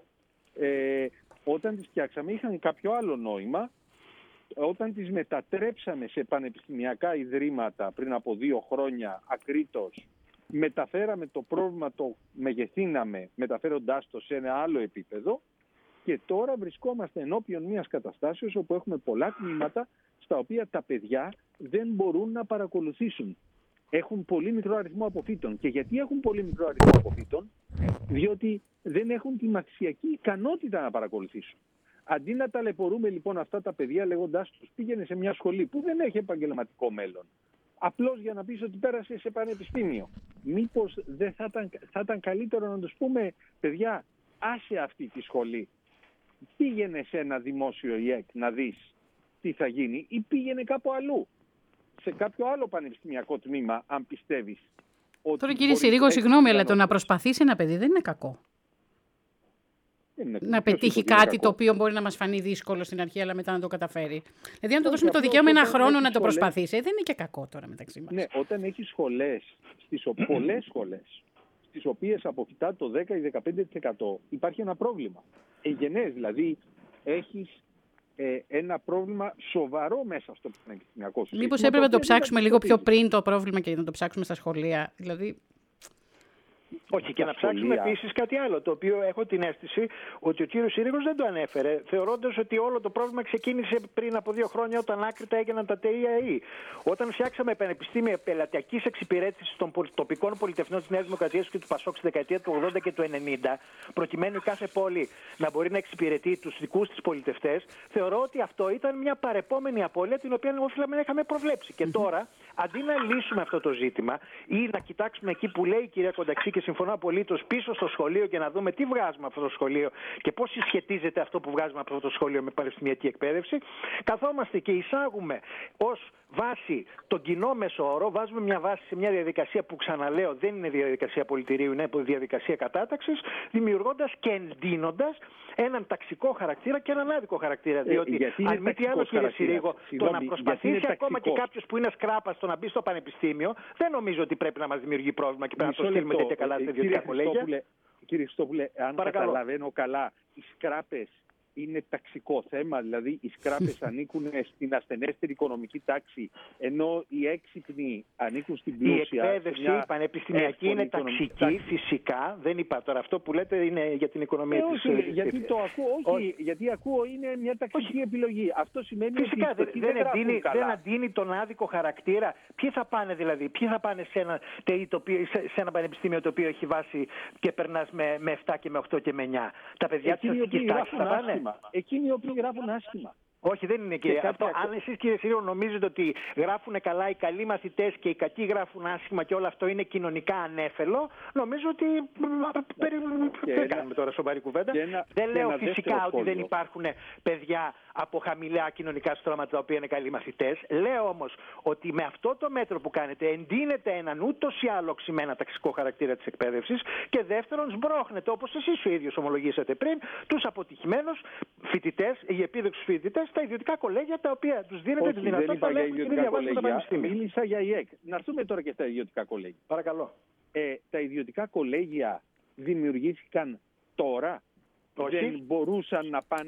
Όταν τις φτιάξαμε είχαν κάποιο άλλο νόημα. Όταν τις μετατρέψαμε σε πανεπιστημιακά ιδρύματα πριν από 2 χρόνια ακρίτως, μεταφέραμε το πρόβλημα, το μεγεθύναμε μεταφέροντάς το σε ένα άλλο επίπεδο και τώρα βρισκόμαστε ενώπιον μιας καταστάσεως όπου έχουμε πολλά τμήματα στα οποία τα παιδιά δεν μπορούν να παρακολουθήσουν. Έχουν πολύ μικρό αριθμό αποφύτων. Και γιατί έχουν πολύ μικρό αριθμό αποφύτων? Διότι δεν έχουν τη μαθησιακή ικανότητα να παρακολουθήσουν. Αντί να ταλαιπωρούμε λοιπόν αυτά τα παιδιά λέγοντάς τους πήγαινε σε μια σχολή που δεν έχει επαγγελματικό μέλλον, απλώς για να πεις ότι πέρασε σε πανεπιστήμιο, μήπως δεν θα ήταν καλύτερο να τους πούμε, παιδιά, άσε αυτή τη σχολή, πήγαινε σε ένα δημόσιο ΙΕΚ να δεις τι θα γίνει ή πήγαινε κάπου αλλού, σε κάποιο άλλο πανεπιστημιακό τμήμα, αν πιστεύεις Τώρα κύριε Συρίγο, συγγνώμη, αλλά το να προσπαθήσει ένα παιδί δεν είναι κακό. Να πετύχει κάτι το οποίο μπορεί να μας φανεί δύσκολο στην αρχή, αλλά μετά να το καταφέρει. Δηλαδή, αν του δώσουμε το δικαίωμα ένα χρόνο να το προσπαθήσει, δεν είναι και κακό τώρα μεταξύ μας. Ναι, όταν έχει σχολές, πολλές σχολές, στις οποίες αποφυτά το 10 ή 15%, υπάρχει ένα πρόβλημα. Εγγενές, δηλαδή, έχεις ένα πρόβλημα σοβαρό μέσα στο πανεπιστημιακό σύστημα. Μήπως έπρεπε να το ψάξουμε λίγο πιο πριν το πρόβλημα και να το ψάξουμε στα σχολεία. Δηλαδή... Όχι, και να ψάξουμε επίσης κάτι άλλο, το οποίο έχω την αίσθηση ότι ο κύριος Συρίγος δεν το ανέφερε, θεωρώντας ότι όλο το πρόβλημα ξεκίνησε πριν από 2 χρόνια, όταν άκρητα έγιναν τα ΤΕΙΑΗ. Όταν φτιάξαμε πανεπιστήμια πελατειακής εξυπηρέτησης των τοπικών πολιτευτών της Νέας Δημοκρατίας και του ΠΑΣΟΚ στη δεκαετία του 80 και του 90, προκειμένου κάθε πόλη να μπορεί να εξυπηρετεί τους δικούς της πολιτευτές, θεωρώ ότι αυτό ήταν μια παρεπόμενη απώλεια, την οποία οφείλαμε να είχαμε προβλέψει. Και τώρα, αντί να λύσουμε αυτό το ζήτημα ή να κοιτάξουμε εκεί που λέει η κυρία Κονταξή, και συμφωνώ απολύτως, πίσω στο σχολείο και να δούμε τι βγάζουμε από αυτό το σχολείο και πώς συσχετίζεται αυτό που βγάζουμε από αυτό το σχολείο με πανεπιστημιακή εκπαίδευση, καθόμαστε και εισάγουμε ως βάση τον κοινό μέσο όρο, βάζουμε μια βάση σε μια διαδικασία που, ξαναλέω, δεν είναι διαδικασία πολιτηρίου, είναι διαδικασία κατάταξης, δημιουργώντας και εντείνοντας έναν ταξικό χαρακτήρα και έναν άδικο χαρακτήρα. Διότι, αν μη τι άλλο, κύριε Συρίγο, το να προσπαθήσει ακόμα και κάποιος που είναι σκράπας το να μπει στο πανεπιστήμιο, δεν νομίζω ότι πρέπει να μας δημιουργεί πρόβλημα και πρέπει να το στείλουμε τέτοια καλά στα ιδιωτικά κολέγια. Κύριε Χριστόπουλε, αν καταλαβαίνω καλά, οι σκράπες είναι ταξικό θέμα, δηλαδή οι σκράπες ανήκουν στην ασθενέστερη οικονομική τάξη, ενώ οι έξυπνοι ανήκουν στην πλούσια. Η εκπαίδευση πανεπιστημιακή είναι ταξική, φυσικά. Δεν είπα τώρα, αυτό που λέτε είναι για την οικονομία της. Γιατί το ακούω, γιατί ακούω είναι μια ταξική επιλογή. Αυτό σημαίνει φυσικά, ότι δεν αντίνει τον άδικο χαρακτήρα. Ποιοι θα πάνε δηλαδή, σε ένα πανεπιστήμιο το οποίο έχει βάση και περνάς με 7 και με 8 και με 9. Τα παιδιά της αστικής τάξης θα πάνε. Εκείνοι οι οποίοι γράφουν άσχημα. Όχι, δεν είναι κύριε. Αν εσείς, κύριε Συρίγο, νομίζετε ότι γράφουν καλά οι καλοί μαθητές και οι κακοί γράφουν άσχημα και όλο αυτό είναι κοινωνικά ανέφελο, νομίζω ότι δεν κάνουμε τώρα σοβαρή κουβέντα. Δεν λέω φυσικά ότι δεν υπάρχουν παιδιά από χαμηλά κοινωνικά στρώματα τα οποία είναι καλοί μαθητές. Λέω όμως ότι με αυτό το μέτρο που κάνετε εντείνεται έναν ούτως ή άλλως οξυμένα ταξικό χαρακτήρα της εκπαίδευσης και δεύτερον σμπρώχνετε, όπως εσείς ο ίδιος ομολογήσατε πριν, τους αποτυχημένους φοιτητές ή επίδοξους φοιτητές στα ιδιωτικά κολέγια, τα οποία τους δίνεται τη δυνατότητα να έχουν και να διαβάσουν τα πανεπιστήμια. Μίλησα για ΙΕΚ. Να έρθουμε τώρα και στα ιδιωτικά κολέγια. Παρακαλώ. Τα ιδιωτικά κολέγια δημιουργήθηκαν τώρα. Όχι. Δεν μπορούσαν να πάνε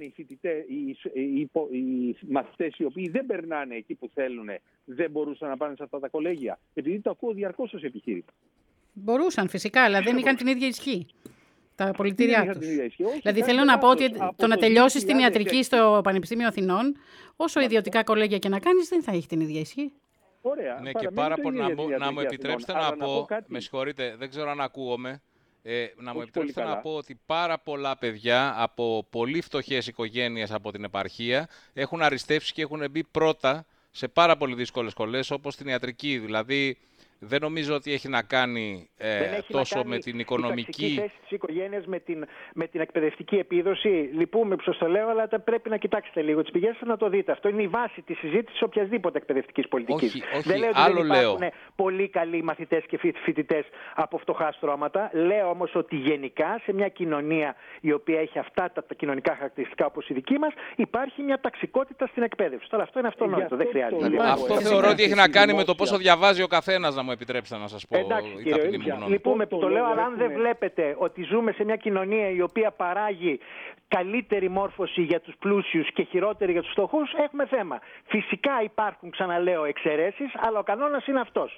οι μαθητές οι οποίοι δεν περνάνε εκεί που θέλουν, δεν μπορούσαν να πάνε σε αυτά τα κολέγια. Επειδή το ακούω διαρκώς ως επιχείρημα. Μπορούσαν φυσικά, αλλά δεν είχαν την ίδια ισχύ. Τα πολιτήριά τους. Δηλαδή θέλω να πω ότι το να τελειώσεις την ιατρική στο Πανεπιστήμιο Αθηνών, όσο ιδιωτικά κολέγια και να κάνεις, δεν θα έχει την ίδια ισχύ. Ωραία. Ναι, και πάρα πολύ να μου επιτρέψετε να πω, με συγχωρείτε, δεν ξέρω αν ακούγομαι, να μου επιτρέψετε να πω ότι πάρα πολλά παιδιά από πολύ φτωχές οικογένειες από την επαρχία έχουν αριστεύσει και έχουν μπει πρώτα σε πάρα πολύ δύσκολες σχολές, όπως την ιατρική. Δηλαδή, δεν νομίζω ότι έχει να κάνει τόσο με την οικονομική. Η θέση της οικογένειας με την εκπαιδευτική επίδοση. Λυπούμε που σας το λέω, αλλά πρέπει να κοιτάξετε λίγο τις πηγές σας να το δείτε. Αυτό είναι η βάση της συζήτησης οποιασδήποτε εκπαιδευτικής πολιτικής. Όχι, δεν λέω ότι δεν υπάρχουν πολύ καλοί μαθητές και φοιτητές από φτωχά στρώματα. Λέω όμως ότι γενικά σε μια κοινωνία η οποία έχει αυτά τα κοινωνικά χαρακτηριστικά όπως η δική μας, υπάρχει μια ταξικότητα στην εκπαίδευση. Τώρα αυτό είναι αυτονόητο. Δεν χρειάζεται. Αυτό θεωρώ ότι έχει να κάνει με το πόσο διαβάζει ο καθένας, να μου επιτρέψετε να σας πω. Εντάξει, λυπούμε που το λέω, αλλά αν δεν βλέπετε ότι ζούμε σε μια κοινωνία η οποία παράγει καλύτερη μόρφωση για τους πλούσιους και χειρότερη για τους φτωχούς, έχουμε θέμα. Φυσικά υπάρχουν, ξαναλέω, εξαιρέσεις, αλλά ο κανόνας είναι αυτός.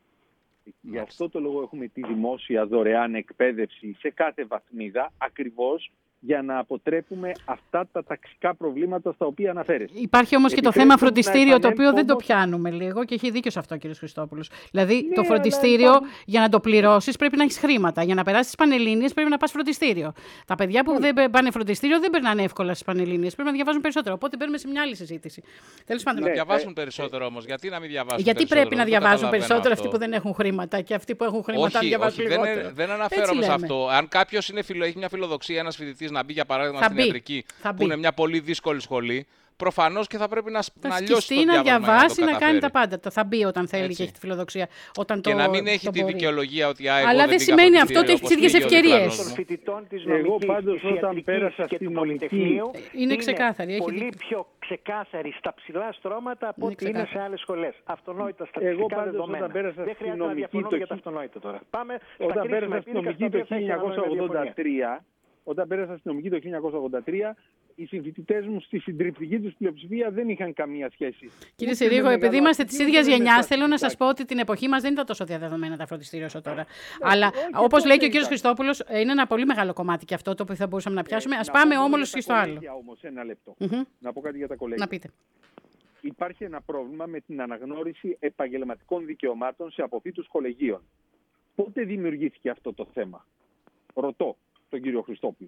Γι' αυτό το λόγο έχουμε τη δημόσια δωρεάν εκπαίδευση σε κάθε βαθμίδα, ακριβώς για να αποτρέπουμε αυτά τα ταξικά προβλήματα στα οποία αναφέρεστε. Υπάρχει όμως και το θέμα φροντιστήριο, το οποίο δεν το πιάνουμε λίγο και έχει δίκιο σε αυτό ο κ. Χριστόπουλος. Δηλαδή, το φροντιστήριο, για να το πληρώσεις, πρέπει να έχεις χρήματα. Για να περάσεις στις Πανελλήνιες, πρέπει να πας φροντιστήριο. Τα παιδιά που δεν πάνε φροντιστήριο δεν περνάνε εύκολα στις Πανελλήνιες. Πρέπει να διαβάζουν περισσότερο. Οπότε μπαίνουμε σε μια άλλη συζήτηση. Τέλος πάντων. Να διαβάσουν περισσότερο όμως. Γιατί να μην διαβάσουν γιατί περισσότερο? Πρέπει να διαβάζουν περισσότερο αυτοί που δεν έχουν χρήματα και αυτοί που έχουν χρήματα να διαβάζουν λιγότερο. Δεν αναφέρομαι σε αυτό. Αν κάποιος έχει μια φιλοδοξία, ένας φοιτητής να μπει για παράδειγμα στην ιατρική, που είναι μια πολύ δύσκολη σχολή, προφανώς και θα πρέπει να λιώσει το διάβολο, να διαβάσει, να κάνει τα πάντα. Το θα μπει όταν θέλει και έχει τη φιλοδοξία. Και να μην έχει τη δικαιολογία ότι αλλά δεν σημαίνει αυτό ότι έχει τις ίδιες ευκαιρίες. Των φοιτητών της Εγώ νομικής, πάντως όταν πέρασα και στη του νομική Πολυτεχνείου είναι ξεκάθαρη. πολύ πιο ξεκάθαρη στα ψηλά στρώματα από ό,τι είναι σε άλλες σχολές. Αυτονόητα στατιστικά δεδομένα. Δεν χρειάζεται να διαφωνούμε για τα αυτονόητα τώρα. Πάμε όταν πέρασα στη νομική το 1983, όταν πέρασα στη νομική το 1983, οι συμφοιτητές μου στη συντριπτική τους πλειοψηφία δεν είχαν καμία σχέση. Κύριε Συρίγο, επειδή είμαστε της ίδιας γενιάς, θέλω να σας πω ότι την εποχή μας δεν ήταν τόσο διαδεδομένα τα φροντιστήρια όσο τώρα. Αλλά όπως λέει και ο κύριος Χριστόπουλος, είναι ένα πολύ μεγάλο κομμάτι και αυτό το που θα μπορούσαμε να πιάσουμε. Ας πάμε όμως και στο άλλο. Όμως, ένα λεπτό. Να πω κάτι για τα κολέγια. Να πείτε. Υπάρχει ένα πρόβλημα με την αναγνώριση επαγγελματικών δικαιωμάτων σε αποφύτους κολεγίων. Πότε δημιουργήθηκε αυτό το θέμα? Ρωτώ τον κύριο Χριστόπουλο.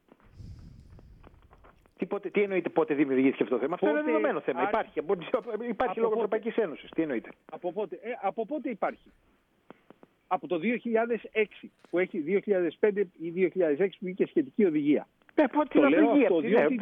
Τι εννοείται πότε δημιουργήθηκε αυτό το θέμα? Αυτό είναι δεδομένο θέμα. Υπάρχει λόγω Ευρωπαϊκής Ένωσης. Τι εννοείται? Από πότε υπάρχει? Από το 2006 που έχει 2005 ή 2006 που είχε σχετική οδηγία. Το λέω αυτό διότι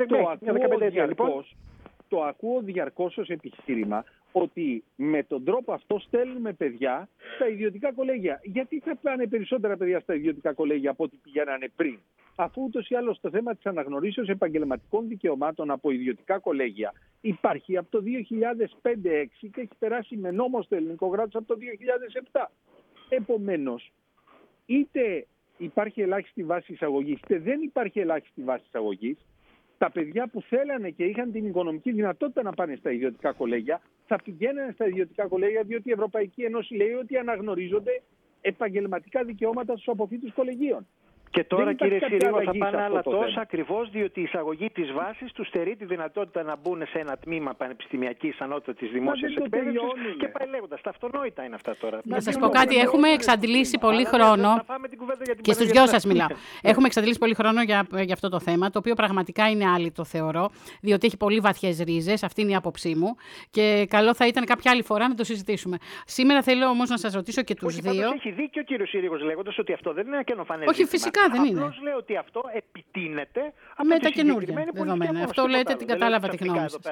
το ακούω διαρκώς ως επιχείρημα ότι με τον τρόπο αυτό στέλνουμε παιδιά στα ιδιωτικά κολέγια. Γιατί θα πάνε περισσότερα παιδιά στα ιδιωτικά κολέγια από ό,τι πηγαίνανε πριν? Αφού ούτως ή άλλως το θέμα της αναγνωρίσεως επαγγελματικών δικαιωμάτων από ιδιωτικά κολέγια υπάρχει από το 2005-2006 και έχει περάσει με νόμο στο ελληνικό κράτος από το 2007. Επομένως, είτε υπάρχει ελάχιστη βάση εισαγωγής, είτε δεν υπάρχει ελάχιστη βάση εισαγωγής, τα παιδιά που θέλανε και είχαν την οικονομική δυνατότητα να πάνε στα ιδιωτικά κολέγια θα πηγαίνανε στα ιδιωτικά κολέγια, διότι η Ευρωπαϊκή Ένωση λέει ότι αναγνωρίζονται επαγγελματικά δικαιώματα στους αποφύτους κολεγίων. Και τώρα, κύριε Συρίγο, θα πάνε άλλα τόσα, ακριβώς διότι η εισαγωγή της βάσης τους στερεί τη δυνατότητα να μπουν σε ένα τμήμα πανεπιστημιακής ανώτατης δημόσιας εκπαίδευσης και πάει λέγοντας. Τα αυτονόητα είναι αυτά τώρα. Να σας πω κάτι, έχουμε εξαντλήσει πολύ χρόνο. Και στους δυο σας μιλάω. Έχουμε εξαντλήσει πολύ χρόνο για αυτό το θέμα, το οποίο πραγματικά είναι άλυτο, θεωρώ, διότι έχει πολύ βαθιές ρίζες. Αυτή είναι η άποψή μου. Και καλό θα ήταν κάποια άλλη φορά να το συζητήσουμε. Σήμερα θέλω όμως να σας ρωτήσω και τους δύο. Έχει δίκιο ο κύριος Συρίγος λέγοντας ότι αυτό δεν είναι ένα καινοφανές. Όχι, φυσικά. Απλώς λέω ότι αυτό επιτείνεται με τα καινούργια δεδομένα. Αυτό λέτε, την κατάλαβα τη γνώμη σας.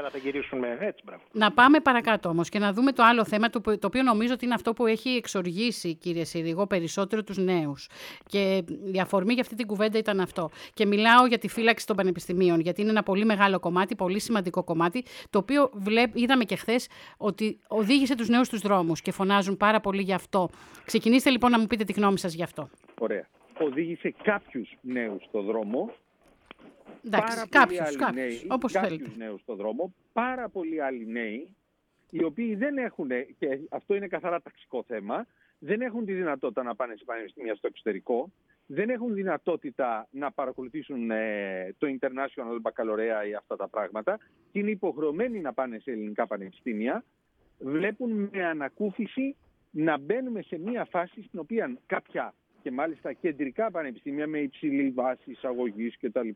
Να πάμε παρακάτω όμως και να δούμε το άλλο θέμα, το οποίο νομίζω ότι είναι αυτό που έχει εξοργήσει, κύριε Συρίγο, περισσότερο τους νέους. Και η αφορμή για αυτή την κουβέντα ήταν αυτό. Και μιλάω για τη φύλαξη των πανεπιστημίων, γιατί είναι ένα πολύ μεγάλο κομμάτι, πολύ σημαντικό κομμάτι, το οποίο είδαμε και χθες ότι οδήγησε τους νέους στους δρόμους και φωνάζουν πάρα πολύ γι' αυτό. Ξεκινήστε λοιπόν να μου πείτε τη γνώμη σας γι' αυτό. Ωραία. Οδήγησε κάποιους νέους στο δρόμο. Εντάξει, κάποιους, όπως θέλετε. Κάποιους νέους στο δρόμο, πάρα πολλοί άλλοι νέοι, οι οποίοι δεν έχουν, και αυτό είναι καθαρά ταξικό θέμα, δεν έχουν τη δυνατότητα να πάνε σε πανεπιστήμια στο εξωτερικό, δεν έχουν δυνατότητα να παρακολουθήσουν το International Baccalaureate ή αυτά τα πράγματα και είναι υποχρεωμένοι να πάνε σε ελληνικά πανεπιστήμια, βλέπουν με ανακούφιση να μπαίνουμε σε μια φάση στην οποία κάποια και μάλιστα κεντρικά πανεπιστήμια με υψηλή βάση εισαγωγής κτλ.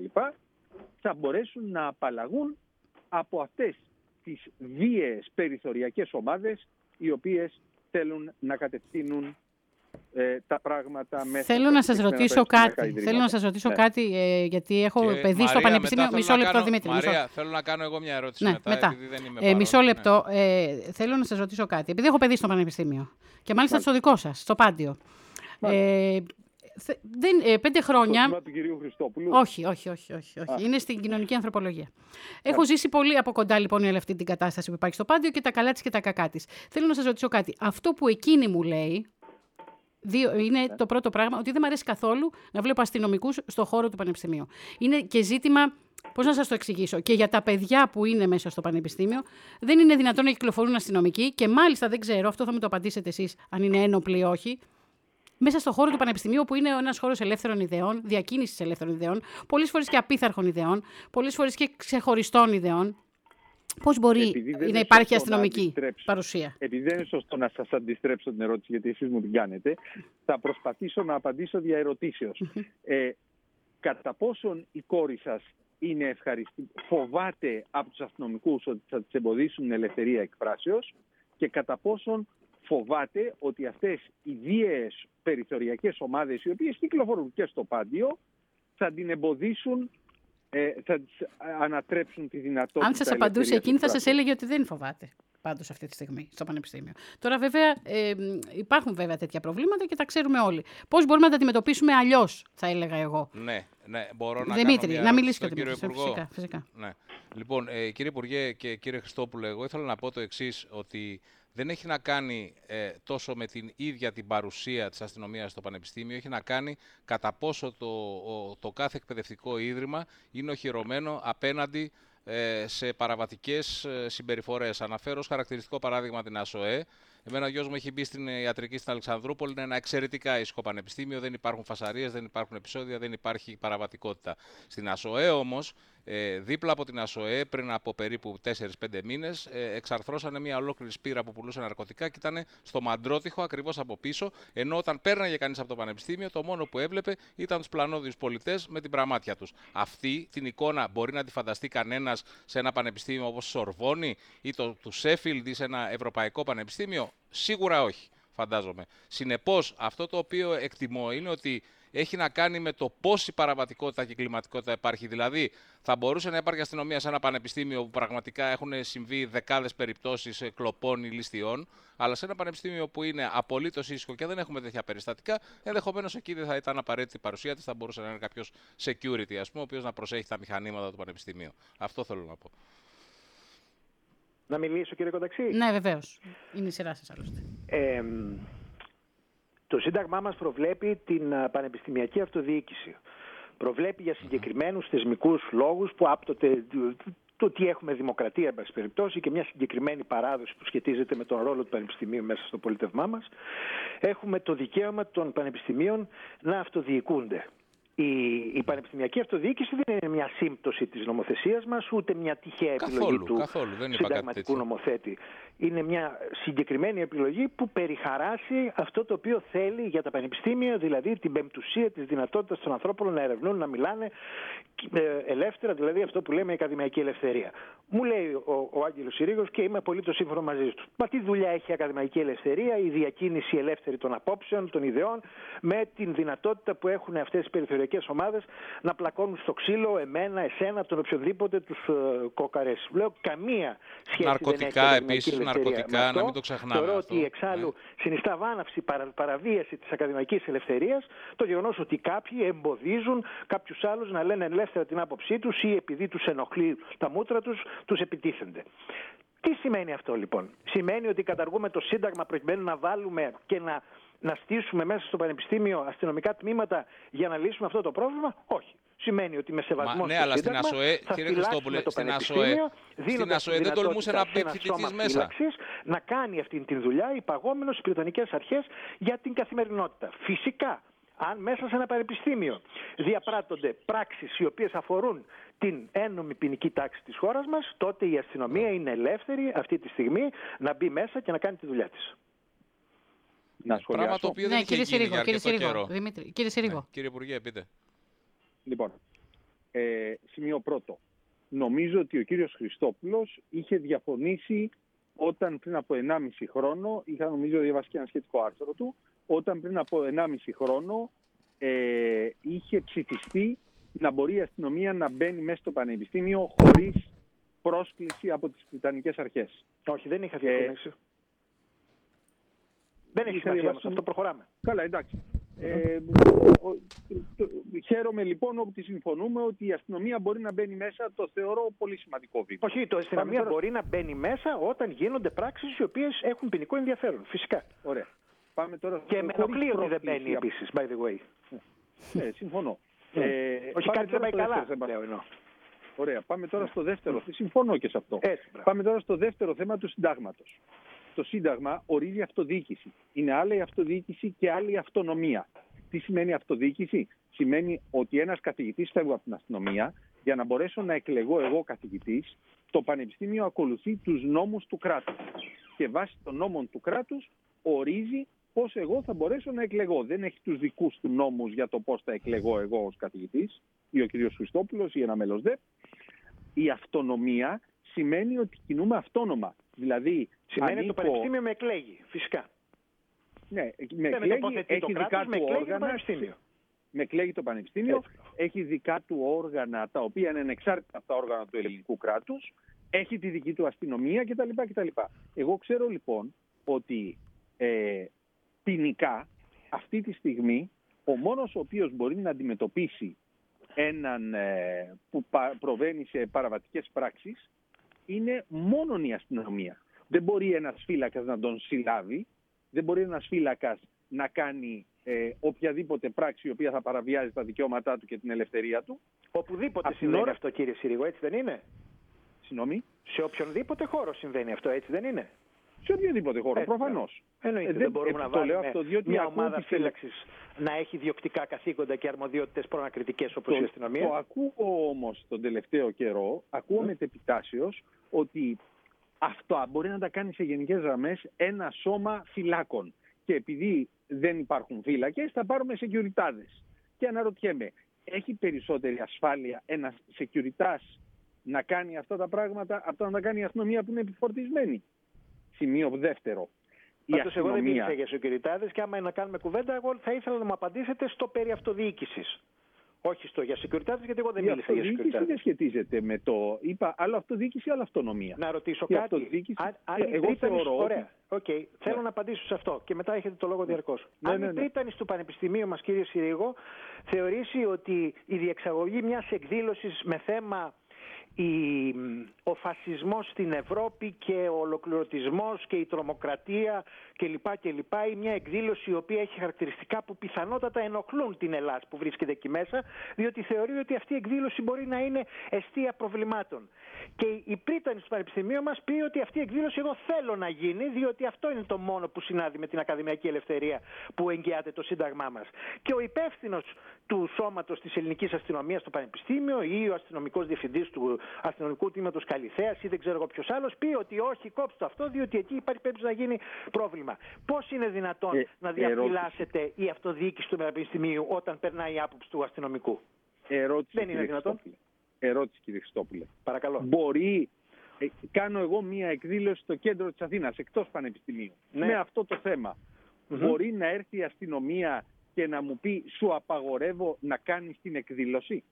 Θα μπορέσουν να απαλλαγούν από αυτές τις βίαιες περιθωριακές ομάδες οι οποίες θέλουν να κατευθύνουν τα πράγματα μέσα. Θέλω να σας ρωτήσω κάτι. Γιατί έχω παιδί στο Πανεπιστήμιο. Μισό λεπτό, Δημήτρη. Μαρία, θέλω να κάνω εγώ μια ερώτηση μετά. Επειδή δεν είμαι παρόν, μισό λεπτό. Θέλω να σας ρωτήσω κάτι. Επειδή έχω παιδί στο Πανεπιστήμιο και μάλιστα στο δικό σας, στο Πάντιο. 5 χρόνια. Του κυρίου Χριστόπουλου. Όχι. Είναι στην κοινωνική ανθρωπολογία. Έχω ζήσει πολύ από κοντά λοιπόν όλη αυτή την κατάσταση που υπάρχει στο Πάντιο και τα καλά της και τα κακά της. Θέλω να σας ρωτήσω κάτι. Αυτό που εκείνη μου λέει. Είναι το πρώτο πράγμα, ότι δεν μου αρέσει καθόλου να βλέπω αστυνομικούς στον χώρο του Πανεπιστημίου. Είναι και ζήτημα, πώς να σας το εξηγήσω, και για τα παιδιά που είναι μέσα στο Πανεπιστήμιο, δεν είναι δυνατόν να κυκλοφορούν αστυνομικοί και μάλιστα δεν ξέρω, αυτό θα μου το απαντήσετε εσείς, αν είναι ένοπλοι ή όχι, μέσα στον χώρο του Πανεπιστημίου που είναι ένας χώρος ελεύθερων ιδεών, διακίνησης ελεύθερων ιδεών, πολλές φορές και απίθαρχων ιδεών, πολλές φορές και ξεχωριστών ιδεών. Πώς μπορεί να υπάρχει αστυνομική παρουσία? Επειδή δεν είναι σωστό να σας αντιστρέψω την ερώτηση, γιατί εσείς μου την κάνετε, θα προσπαθήσω να απαντήσω δια ερωτήσεως. Κατά πόσον η κόρη σας είναι ευχαριστή, φοβάται από τους αστυνομικούς ότι θα της εμποδίσουν ελευθερία εκφράσεως και κατά πόσον φοβάται ότι αυτές οι βίαιες περιθωριακές ομάδες, οι οποίες κυκλοφορούν και στο Πάντιο, θα την εμποδίσουν θα τις ανατρέψουν τη δυνατότητα. Αν σας απαντούσε εκείνη, θα σας έλεγε ότι δεν φοβάται. Πάντως αυτή τη στιγμή στο Πανεπιστήμιο. Τώρα βέβαια υπάρχουν βέβαια τέτοια προβλήματα και τα ξέρουμε όλοι. Πώς μπορούμε να τα αντιμετωπίσουμε αλλιώς, θα έλεγα εγώ. Ναι, μπορώ να Δημήτρη, κάνω να μιλήσει και ο κύριο Δημήτρης. Φυσικά. Ναι. Λοιπόν, κύριε Υπουργέ και κύριε Χριστόπουλε, εγώ ήθελα να πω το εξής, ότι δεν έχει να κάνει τόσο με την ίδια την παρουσία της αστυνομίας στο Πανεπιστήμιο, έχει να κάνει κατά πόσο το κάθε εκπαιδευτικό ίδρυμα είναι οχυρωμένο απέναντι σε παραβατικές συμπεριφορές. Αναφέρω ως χαρακτηριστικό παράδειγμα την ΑΣΟΕ. Εμένα ο γιος μου έχει μπει στην ιατρική στην Αλεξανδρούπολη, είναι ένα εξαιρετικά ήσυχο πανεπιστήμιο, δεν υπάρχουν φασαρίες, δεν υπάρχουν επεισόδια, δεν υπάρχει παραβατικότητα. Στην ΑΣΟΕ όμως, δίπλα από την ΑΣΟΕ, πριν από περίπου 4-5 μήνες, εξαρθρώσανε μια ολόκληρη σπήρα που πουλούσε ναρκωτικά και ήταν στο Μαντρότυχο ακριβώς από πίσω, ενώ όταν πέρναγε κανείς από το πανεπιστήμιο, το μόνο που έβλεπε ήταν τους πλανόδιους πολιτές με την πραμάτια τους. Αυτή την εικόνα μπορεί να τη φανταστεί κανένας σε ένα πανεπιστήμιο όπως η Σορβόνη ή του Σέφιλντ ή σε ένα ευρωπαϊκό πανεπιστήμιο? Σίγουρα όχι, φαντάζομαι. Συνεπώς, αυτό το οποίο εκτιμώ είναι ότι έχει να κάνει με το πόση παραβατικότητα και κλιματικότητα υπάρχει. Δηλαδή, θα μπορούσε να υπάρχει αστυνομία σε ένα πανεπιστήμιο που πραγματικά έχουν συμβεί δεκάδες περιπτώσεις κλοπών ή ληστειών, αλλά σε ένα πανεπιστήμιο που είναι απολύτως ήσυχο και δεν έχουμε τέτοια περιστατικά, ενδεχομένως εκεί δεν θα ήταν απαραίτητη η παρουσία της, θα μπορούσε να είναι κάποιος security, ας πούμε, ο οποίος να προσέχει τα μηχανήματα του πανεπιστημίου. Αυτό θέλω να πω. Να μιλήσω, κύριε Κονταξή? Ναι, βεβαίως. Είναι η σειρά σας άλλωστε. Το Σύνταγμά μας προβλέπει την πανεπιστημιακή αυτοδιοίκηση. Προβλέπει για συγκεκριμένους θεσμικούς λόγους που άπτονται το ότι έχουμε δημοκρατία, εν πάση περιπτώσει, και μια συγκεκριμένη παράδοση που σχετίζεται με τον ρόλο του πανεπιστημίου μέσα στο πολίτευμά μας. Έχουμε το δικαίωμα των πανεπιστημίων να αυτοδιοικούνται. Η πανεπιστημιακή αυτοδιοίκηση δεν είναι μια σύμπτωση της νομοθεσίας μας, ούτε μια τυχαία επιλογή του συνταγματικού νομοθέτη. Είναι μια συγκεκριμένη επιλογή που περιχαράσει αυτό το οποίο θέλει για τα πανεπιστήμια, δηλαδή την πεμπτουσία της δυνατότητας των ανθρώπων να ερευνούν, να μιλάνε ελεύθερα, δηλαδή αυτό που λέμε η ακαδημαϊκή ελευθερία. Μου λέει ο Άγγελος Συρίγος, και είμαι απολύτως σύμφωνο μαζί του, μα τι δουλειά έχει η ακαδημαϊκή ελευθερία, η διακίνηση ελεύθερη των απόψεων, των ιδεών, με την δυνατότητα που έχουν αυτές οι περιθωριακές ομάδες να πλακώνουν στο ξύλο εμένα, εσένα, τον οποιοδήποτε τους κοκαρές. Λέω καμία σχέση. Ναρκωτικά επίσης, ναρκωτικά, να μην το ξεχνάμε. Θεωρώ ότι εξάλλου συνιστά βάναυση, παραβίαση της ακαδημαϊκής ελευθερίας το γεγονός ότι κάποιοι εμποδίζουν κάποιους άλλους να λένε ελεύθερα την άποψή τους ή επειδή τους ενοχλεί τα μούτρα τους, τους επιτίθενται. Τι σημαίνει αυτό λοιπόν? Σημαίνει ότι καταργούμε το Σύνταγμα προκειμένου να βάλουμε και να στήσουμε μέσα στο πανεπιστήμιο αστυνομικά τμήματα για να λύσουμε αυτό το πρόβλημα? Όχι. Σημαίνει ότι με σεβασμό στο Σύνταγμα στην ΑΣΟΕ, κύριε Χριστόπουλε, στην ΑΣΟΕ δεν τολμούσε να μπει φοιτητής μέσα. Να κάνει αυτή τη δουλειά υπαγόμενος στις Βρετανικές αρχές για την καθημερινότητα. Φυσικά, αν μέσα σε ένα πανεπιστήμιο διαπράττονται πράξεις οι οποίες αφορούν την ένομη ποινική τάξη της χώρας μας, τότε η αστυνομία είναι ελεύθερη αυτή τη στιγμή να μπει μέσα και να κάνει τη δουλειά της. Πράγμα το οποίο δεν είχε γίνει για αρκετό καιρό. Κύριε Συρίγο. Κύριε Υπουργέ, πείτε. Λοιπόν, σημείο πρώτο. Νομίζω ότι ο κύριος Χριστόπουλος είχε διαφωνήσει όταν πριν από 1,5 χρόνο, νομίζω διαβάσει και ένα σχετικό άρθρο του, όταν πριν από 1,5 χρόνο είχε ψηφιστεί να μπορεί η αστυνομία να μπαίνει μέσα στο πανεπιστήμιο χωρίς πρόσκληση από τις Βρετανικές αρχές. Όχι, δεν είχα διαφωνήσει. Δεν έχει σημασία, αυτό προχωράμε. Καλά, εντάξει. Χαίρομαι λοιπόν ότι συμφωνούμε ότι η αστυνομία μπορεί να μπαίνει μέσα. Το θεωρώ πολύ σημαντικό βήμα. Όχι, η αστυνομία μπορεί να μπαίνει μέσα όταν γίνονται πράξεις οι οποίες έχουν ποινικό ενδιαφέρον. Φυσικά. Ωραία. Πάμε τώρα και με ενοχλεί ότι δεν μπαίνει επίσης, by the way. Συμφωνώ. Όχι, κάτι δεν πάει καλά. Ωραία. Πάμε τώρα στο δεύτερο. Συμφωνώ και σε αυτό. Πάμε τώρα στο δεύτερο θέμα του συντάγματος. Το Σύνταγμα ορίζει αυτοδιοίκηση. Είναι άλλη η αυτοδιοίκηση και άλλη η αυτονομία. Τι σημαίνει αυτοδιοίκηση? Σημαίνει ότι ένας καθηγητής φεύγει από την αστυνομία. Για να μπορέσω να εκλεγώ εγώ καθηγητής, το πανεπιστήμιο ακολουθεί τους νόμους του κράτους. Και βάσει των νόμων του κράτους ορίζει πώς εγώ θα μπορέσω να εκλεγώ. Δεν έχει τους δικούς του νόμους για το πώς θα εκλεγώ εγώ ως καθηγητής ή ο κ. Χριστόπουλος ή ένα μέλος ΔΕΠ. Η αυτονομία σημαίνει ότι κινούμε αυτόνομα. Δηλαδή, σημαίνει ότι το πανεπιστήμιο με εκλέγει, φυσικά. Ναι, με εκλέγει, έχει δικά του όργανα. με κλέγει το Πανεπιστήμιο, έχει δικά του όργανα τα οποία είναι ανεξάρτητα από τα όργανα του ελληνικού κράτους, έχει τη δική του αστυνομία κτλ. Εγώ ξέρω λοιπόν ότι ποινικά αυτή τη στιγμή ο μόνος ο οποίος μπορεί να αντιμετωπίσει έναν που προβαίνει σε παραβατικές πράξεις είναι μόνον η αστυνομία. Δεν μπορεί ένας φύλακας να τον συλλάβει, δεν μπορεί ένας φύλακας να κάνει οποιαδήποτε πράξη η οποία θα παραβιάζει τα δικαιώματά του και την ελευθερία του. Οπουδήποτε συμβαίνει αυτό, κύριε Συρίγο, έτσι δεν είναι? Συγγνώμη. Σε οποιονδήποτε χώρο συμβαίνει αυτό, έτσι δεν είναι? Σε οποιοδήποτε χώρο, προφανώς. Εννοείται, δεν μπορούμε να βάλουμε μια ομάδα φύλαξης να έχει διοκτικά καθήκοντα και αρμοδιότητες προανακριτικές όπως η αστυνομία. Το ακούω όμως τον τελευταίο καιρό, ακούω μετεπιτάσεως ότι αυτό μπορεί να τα κάνει σε γενικές γραμμές ένα σώμα φυλάκων. Και επειδή δεν υπάρχουν φύλακες, θα πάρουμε σεκιουριτάδες. Και αναρωτιέμαι, έχει περισσότερη ασφάλεια ένας σεκιουριτάς να κάνει αυτά τα πράγματα από το να τα κάνει η αστυνομία που είναι επιφορτισμένη? Σημείο δεύτερο. Πάντως εγώ δεν μίλησα για σεκιουριτάδες και άμα είναι να κάνουμε κουβέντα, εγώ θα ήθελα να μου απαντήσετε στο περί αυτοδιοίκησης. Όχι για σεκιουριτάδες, γιατί εγώ δεν μίλησα για σεκιουριτάδες. Δεν σχετίζεται με το. Είπα άλλο αυτοδιοίκηση, άλλο αυτονομία. Να ρωτήσω κάτι. Εγώ θεωρώ. Ωραία. Okay. Θέλω να απαντήσω σε αυτό και μετά έχετε το λόγο διαρκώς. Αν η πρίτανης του Πανεπιστημίου μας, κύριε Συρίγο, θεωρήσει ότι η διεξαγωγή μιας εκδήλωσης με θέμα ο φασισμός στην Ευρώπη και ο ολοκληρωτισμός και η τρομοκρατία κλπ. Ή μια εκδήλωση η οποία έχει χαρακτηριστικά που πιθανότατα ενοχλούν την Ελλάδα που βρίσκεται εκεί μέσα, διότι θεωρεί ότι αυτή η εκδήλωση μπορεί να είναι εστία προβλημάτων. Και η πρίτανη του Πανεπιστημίου μας πει ότι αυτή η εκδήλωση εγώ θέλω να γίνει, διότι αυτό είναι το μόνο που συνάδει με την ακαδημαϊκή ελευθερία που εγγυάται το Σύνταγμά μας. Και ο υπεύθυνος του σώματος της ελληνικής αστυνομίας στο Πανεπιστήμιο ή ο αστυνομικός διευθυντής του αστυνομικού τμήματος Καλιθέας ή δεν ξέρω εγώ ποιος άλλος πει ότι όχι, κόψτε το αυτό, διότι εκεί υπάρχει περίπτωση να γίνει πρόβλημα. Πώς είναι δυνατόν να διαφυλάσσεται η αυτοδιοίκηση του Πανεπιστημίου όταν περνάει η άποψη του αστυνομικού? Δεν είναι δυνατόν. Ερώτηση, κύριε Χριστόπουλε. Παρακαλώ. Μπορεί, κάνω εγώ μία εκδήλωση στο κέντρο της Αθήνας, εκτός Πανεπιστημίου, με αυτό το θέμα. Μπορεί να έρθει η αστυνομία και να μου πει σου απαγορεύω να κάνεις την εκδήλωση?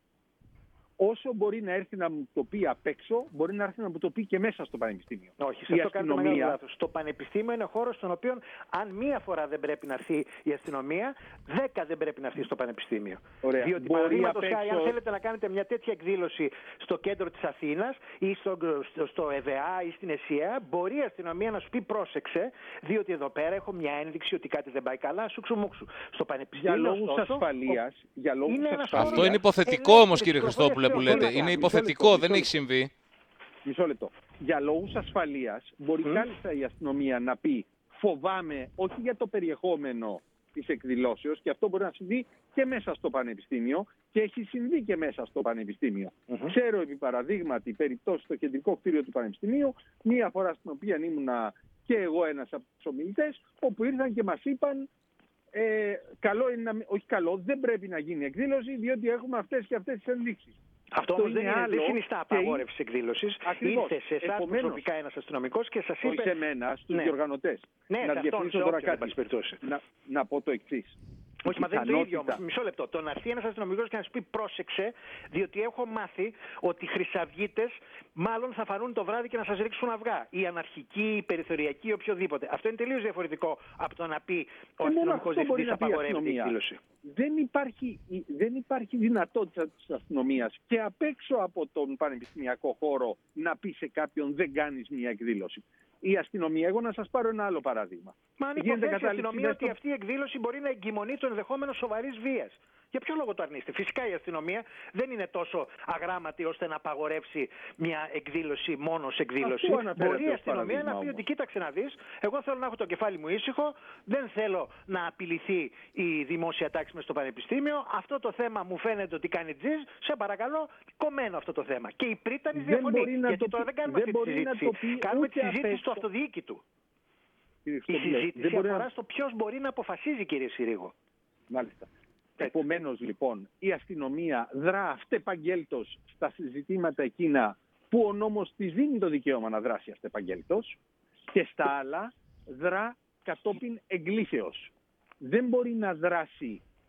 Όσο μπορεί να έρθει να μου το πει απ' έξω, μπορεί να έρθει να μου το πει και μέσα στο Πανεπιστήμιο. Όχι, σε αυτό κάνετε μεγάλο λάθος. Το Πανεπιστήμιο είναι χώρος στον οποίο αν μία φορά δεν πρέπει να έρθει η αστυνομία, 10 δεν πρέπει να έρθει στο Πανεπιστήμιο. Ωραία. Διότι παραδείγματος χάρη, αν θέλετε να κάνετε μια τέτοια εκδήλωση στο κέντρο της Αθήνας ή στο ΕΒΑ ή στην ΕΣΥΑ, μπορεί η αστυνομία να σου πει πρόσεξε, διότι εδώ πέρα έχω μια ένδειξη ότι κάτι δεν πάει καλά, σουξουμούξου. Στο Πανεπιστήμιο. Για λόγους ασφαλείας. Αυτό είναι υποθετικό όμως, κύριε Χριστόπουλε, που λέτε. Είναι υποθετικό, δεν έχει συμβεί. Μισό λεπτό. Για λόγους ασφαλείας μπορεί κάλλιστα η αστυνομία να πει φοβάμαι όχι για το περιεχόμενο της εκδηλώσεως, και αυτό μπορεί να συμβεί και μέσα στο Πανεπιστήμιο και έχει συμβεί και μέσα στο Πανεπιστήμιο. Ξέρω επί παραδείγματι περιπτώσεις στο κεντρικό κτίριο του Πανεπιστημίου, μία φορά στην οποία ήμουνα και εγώ ένας από τους ομιλητές, όπου ήρθαν και μας είπαν καλό είναι όχι καλό, δεν πρέπει να γίνει εκδήλωση διότι έχουμε αυτές και αυτές τις ενδείξεις. Αυτό όμως δεν συνιστά απαγόρευση εκδήλωσης. Ήρθε σε εσάς προσωπικά ένας αστυνομικός και σας είπε. Όχι σε μένα, στους διοργανωτές. Ναι, να διευθύνσω τώρα κάτι. Να πω το εξής. Όχι, μα δεν είναι το ίδιο όμως. Μισό λεπτό. Το να έρθει ένας αστυνομικός και να σου πει πρόσεξε, διότι έχω μάθει ότι οι χρυσαυγίτες μάλλον θα φανούν το βράδυ και να σας ρίξουν αυγά. Οι αναρχικοί, οι περιθωριακοί, οποιοδήποτε. Αυτό είναι τελείως διαφορετικό από το να πει ο αστυνομικός διευθυντής απαγορεύει την εκδήλωση. Δεν υπάρχει δυνατότητα της αστυνομίας και απ' έξω από τον πανεπιστημιακό χώρο να πει σε κάποιον δεν κάνεις μια εκδήλωση. Η αστυνομία, εγώ να σας πάρω ένα άλλο παράδειγμα. Μα αν υποθέσει η αστυνομία ότι αυτή η εκδήλωση μπορεί να εγκυμονεί το ενδεχόμενο σοβαρής βίας, για ποιο λόγο το αρνείστε? Φυσικά η αστυνομία δεν είναι τόσο αγράμματη ώστε να απαγορεύσει μια εκδήλωση μόνος εκδήλωση. Μπορεί η αστυνομία να πει ότι κοίταξε να δεις, εγώ θέλω να έχω το κεφάλι μου ήσυχο, δεν θέλω να απειληθεί η δημόσια τάξη μες στο πανεπιστήμιο. Αυτό το θέμα μου φαίνεται ότι κάνει τζιζ, σε παρακαλώ, κομμένο αυτό το θέμα. Και η πρίτανης διαφωνεί. Γιατί τώρα δεν κάνουμε αυτή τη συζήτηση. Κάνουμε τη συζήτηση στο αυτοδιοίκητου. Η συζήτηση αφορά στο ποιος μπορεί να αποφασίζει, κύριε Συρίγο. Μάλιστα. Επομένως λοιπόν η αστυνομία δρά αυτεπαγγέλτος στα ζητήματα εκείνα που ο νόμος της δίνει το δικαίωμα να δράσει αυτεπαγγέλτος και στα άλλα δρά κατόπιν εγκλήσεως. Δεν μπορεί να δράσει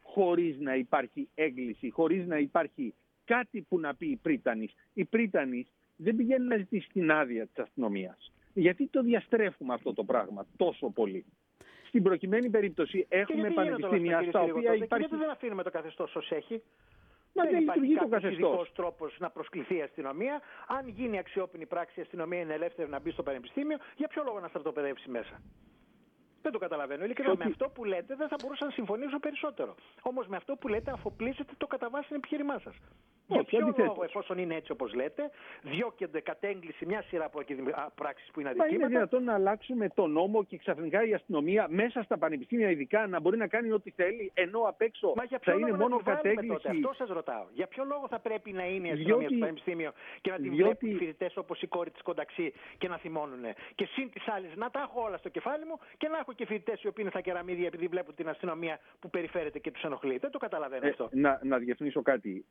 χωρίς να υπάρχει έγκληση, χωρίς να υπάρχει κάτι που να πει η Πρίτανης. Η Πρίτανης δεν πηγαίνει να ζητήσει την άδεια της αστυνομίας. Γιατί το διαστρέφουμε αυτό το πράγμα τόσο πολύ? Στην προκειμένη περίπτωση έχουμε πανεπιστήμια στα οποία υπάρχει... Γιατί δεν αφήνουμε το καθεστώς ως έχει? Μα δεν λειτουργεί το καθεστώς. Δεν υπάρχει τρόπος να προσκληθεί η αστυνομία. Αν γίνει αξιόπινη πράξη, η αστυνομία είναι ελεύθερη να μπει στο πανεπιστήμιο. Για ποιο λόγο να στρατοπεδεύσει μέσα? Δεν το καταλαβαίνω. Ειλικρινά, με αυτό που λέτε δεν θα μπορούσα να συμφωνήσω περισσότερο. Όμως με αυτό που λέτε αφοπλίζετε το κατά βάση επιχείρημά σας. Για ποιο λόγο, εφόσον είναι έτσι όπως λέτε, διώκεται κατ' έγκληση μια σειρά από πράξεις που είναι αδικήματα? Μα είναι δυνατόν να αλλάξουμε τον νόμο και ξαφνικά η αστυνομία μέσα στα πανεπιστήμια ειδικά να μπορεί να κάνει ό,τι θέλει, ενώ απ' έξω θα είναι μόνο κατέγκληση? Αυτό σας ρωτάω. Για ποιο λόγο θα πρέπει να είναι η αστυνομία στο πανεπιστήμιο και να την βλέπουν οι φοιτητές όπως η κόρη της Κονταξή και να θυμώνουν? Και συν τις άλλες να τα έχω όλα στο κεφάλι μου και να έχω και φοιτητές οι οποίοι είναι στα κεραμίδια επειδή βλέπουν την αστυνομία που περιφέρεται και τους ενοχλεί. Δεν το καταλαβαίνω αυτό. Να διευκρινίσω κάτι.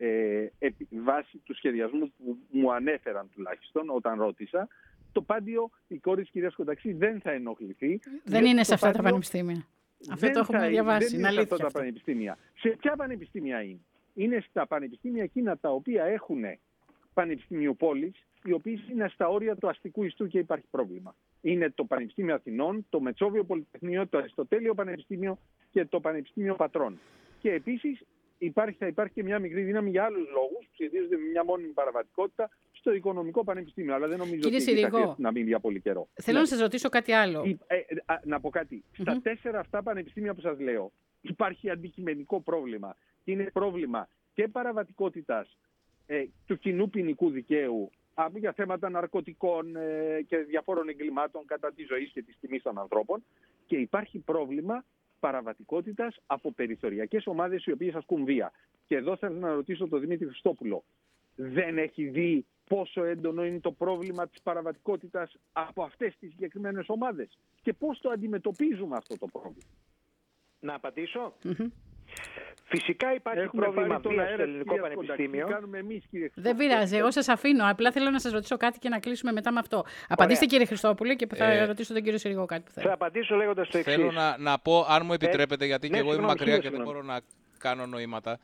Βάσει του σχεδιασμού που μου ανέφεραν τουλάχιστον όταν ρώτησα, το πάντιο η κόρη της κυρίας Κονταξή δεν θα ενοχληθεί. Δεν είναι σε αυτά τα πανεπιστήμια. Αυτό το έχουμε διαβάσει. Δεν είναι σε αυτά τα πανεπιστήμια. Σε ποια πανεπιστήμια είναι? Είναι στα πανεπιστήμια εκείνα τα οποία έχουν πανεπιστημιοπόλεις, οι οποίες είναι στα όρια του αστικού ιστού και υπάρχει πρόβλημα. Είναι το Πανεπιστήμιο Αθηνών, το Μετσόβιο Πολυτεχνείο, το Αριστοτέλειο Πανεπιστήμιο και το Πανεπιστήμιο Πατρών. Και επίσης θα υπάρχει και μια μικρή δύναμη για άλλους λόγους που σχετίζονται με μια μόνιμη παραβατικότητα στο Οικονομικό Πανεπιστήμιο. Αλλά δεν νομίζω ότι θα χρειάζεται να μείνει για πολύ καιρό. Θέλω να σας ρωτήσω κάτι άλλο. Να πω κάτι. Στα 4 αυτά πανεπιστήμια που σας λέω υπάρχει αντικειμενικό πρόβλημα. Είναι πρόβλημα και παραβατικότητας του κοινού ποινικού δικαίου για θέματα ναρκωτικών και διαφόρων εγκλημάτων κατά τη ζωή και της τιμής των ανθρώπων, και υπάρχει πρόβλημα παραβατικότητας από περιθωριακές ομάδες οι οποίες ασκούν βία. Και εδώ θέλω να ρωτήσω τον Δημήτρη Χριστόπουλο. Δεν έχει δει πόσο έντονο είναι το πρόβλημα της παραβατικότητας από αυτές τις συγκεκριμένες ομάδες? Και πώς το αντιμετωπίζουμε αυτό το πρόβλημα? Να απαντήσω. Φυσικά υπάρχει πρόβλημα βίας στο ελληνικό πανεπιστήμιο. Δεν πειράζει, εγώ σας αφήνω. Απλά θέλω να σας ρωτήσω κάτι και να κλείσουμε μετά με αυτό. Απαντήστε, κύριε Χριστόπουλε, και θα ρωτήσω τον κύριο Συρίγο κάτι που θέλει. Θα απαντήσω λέγοντας το εξής. Θέλω να πω, αν μου επιτρέπετε, γιατί και εγώ είμαι μακριά και δεν μπορώ να κάνω νοήματα.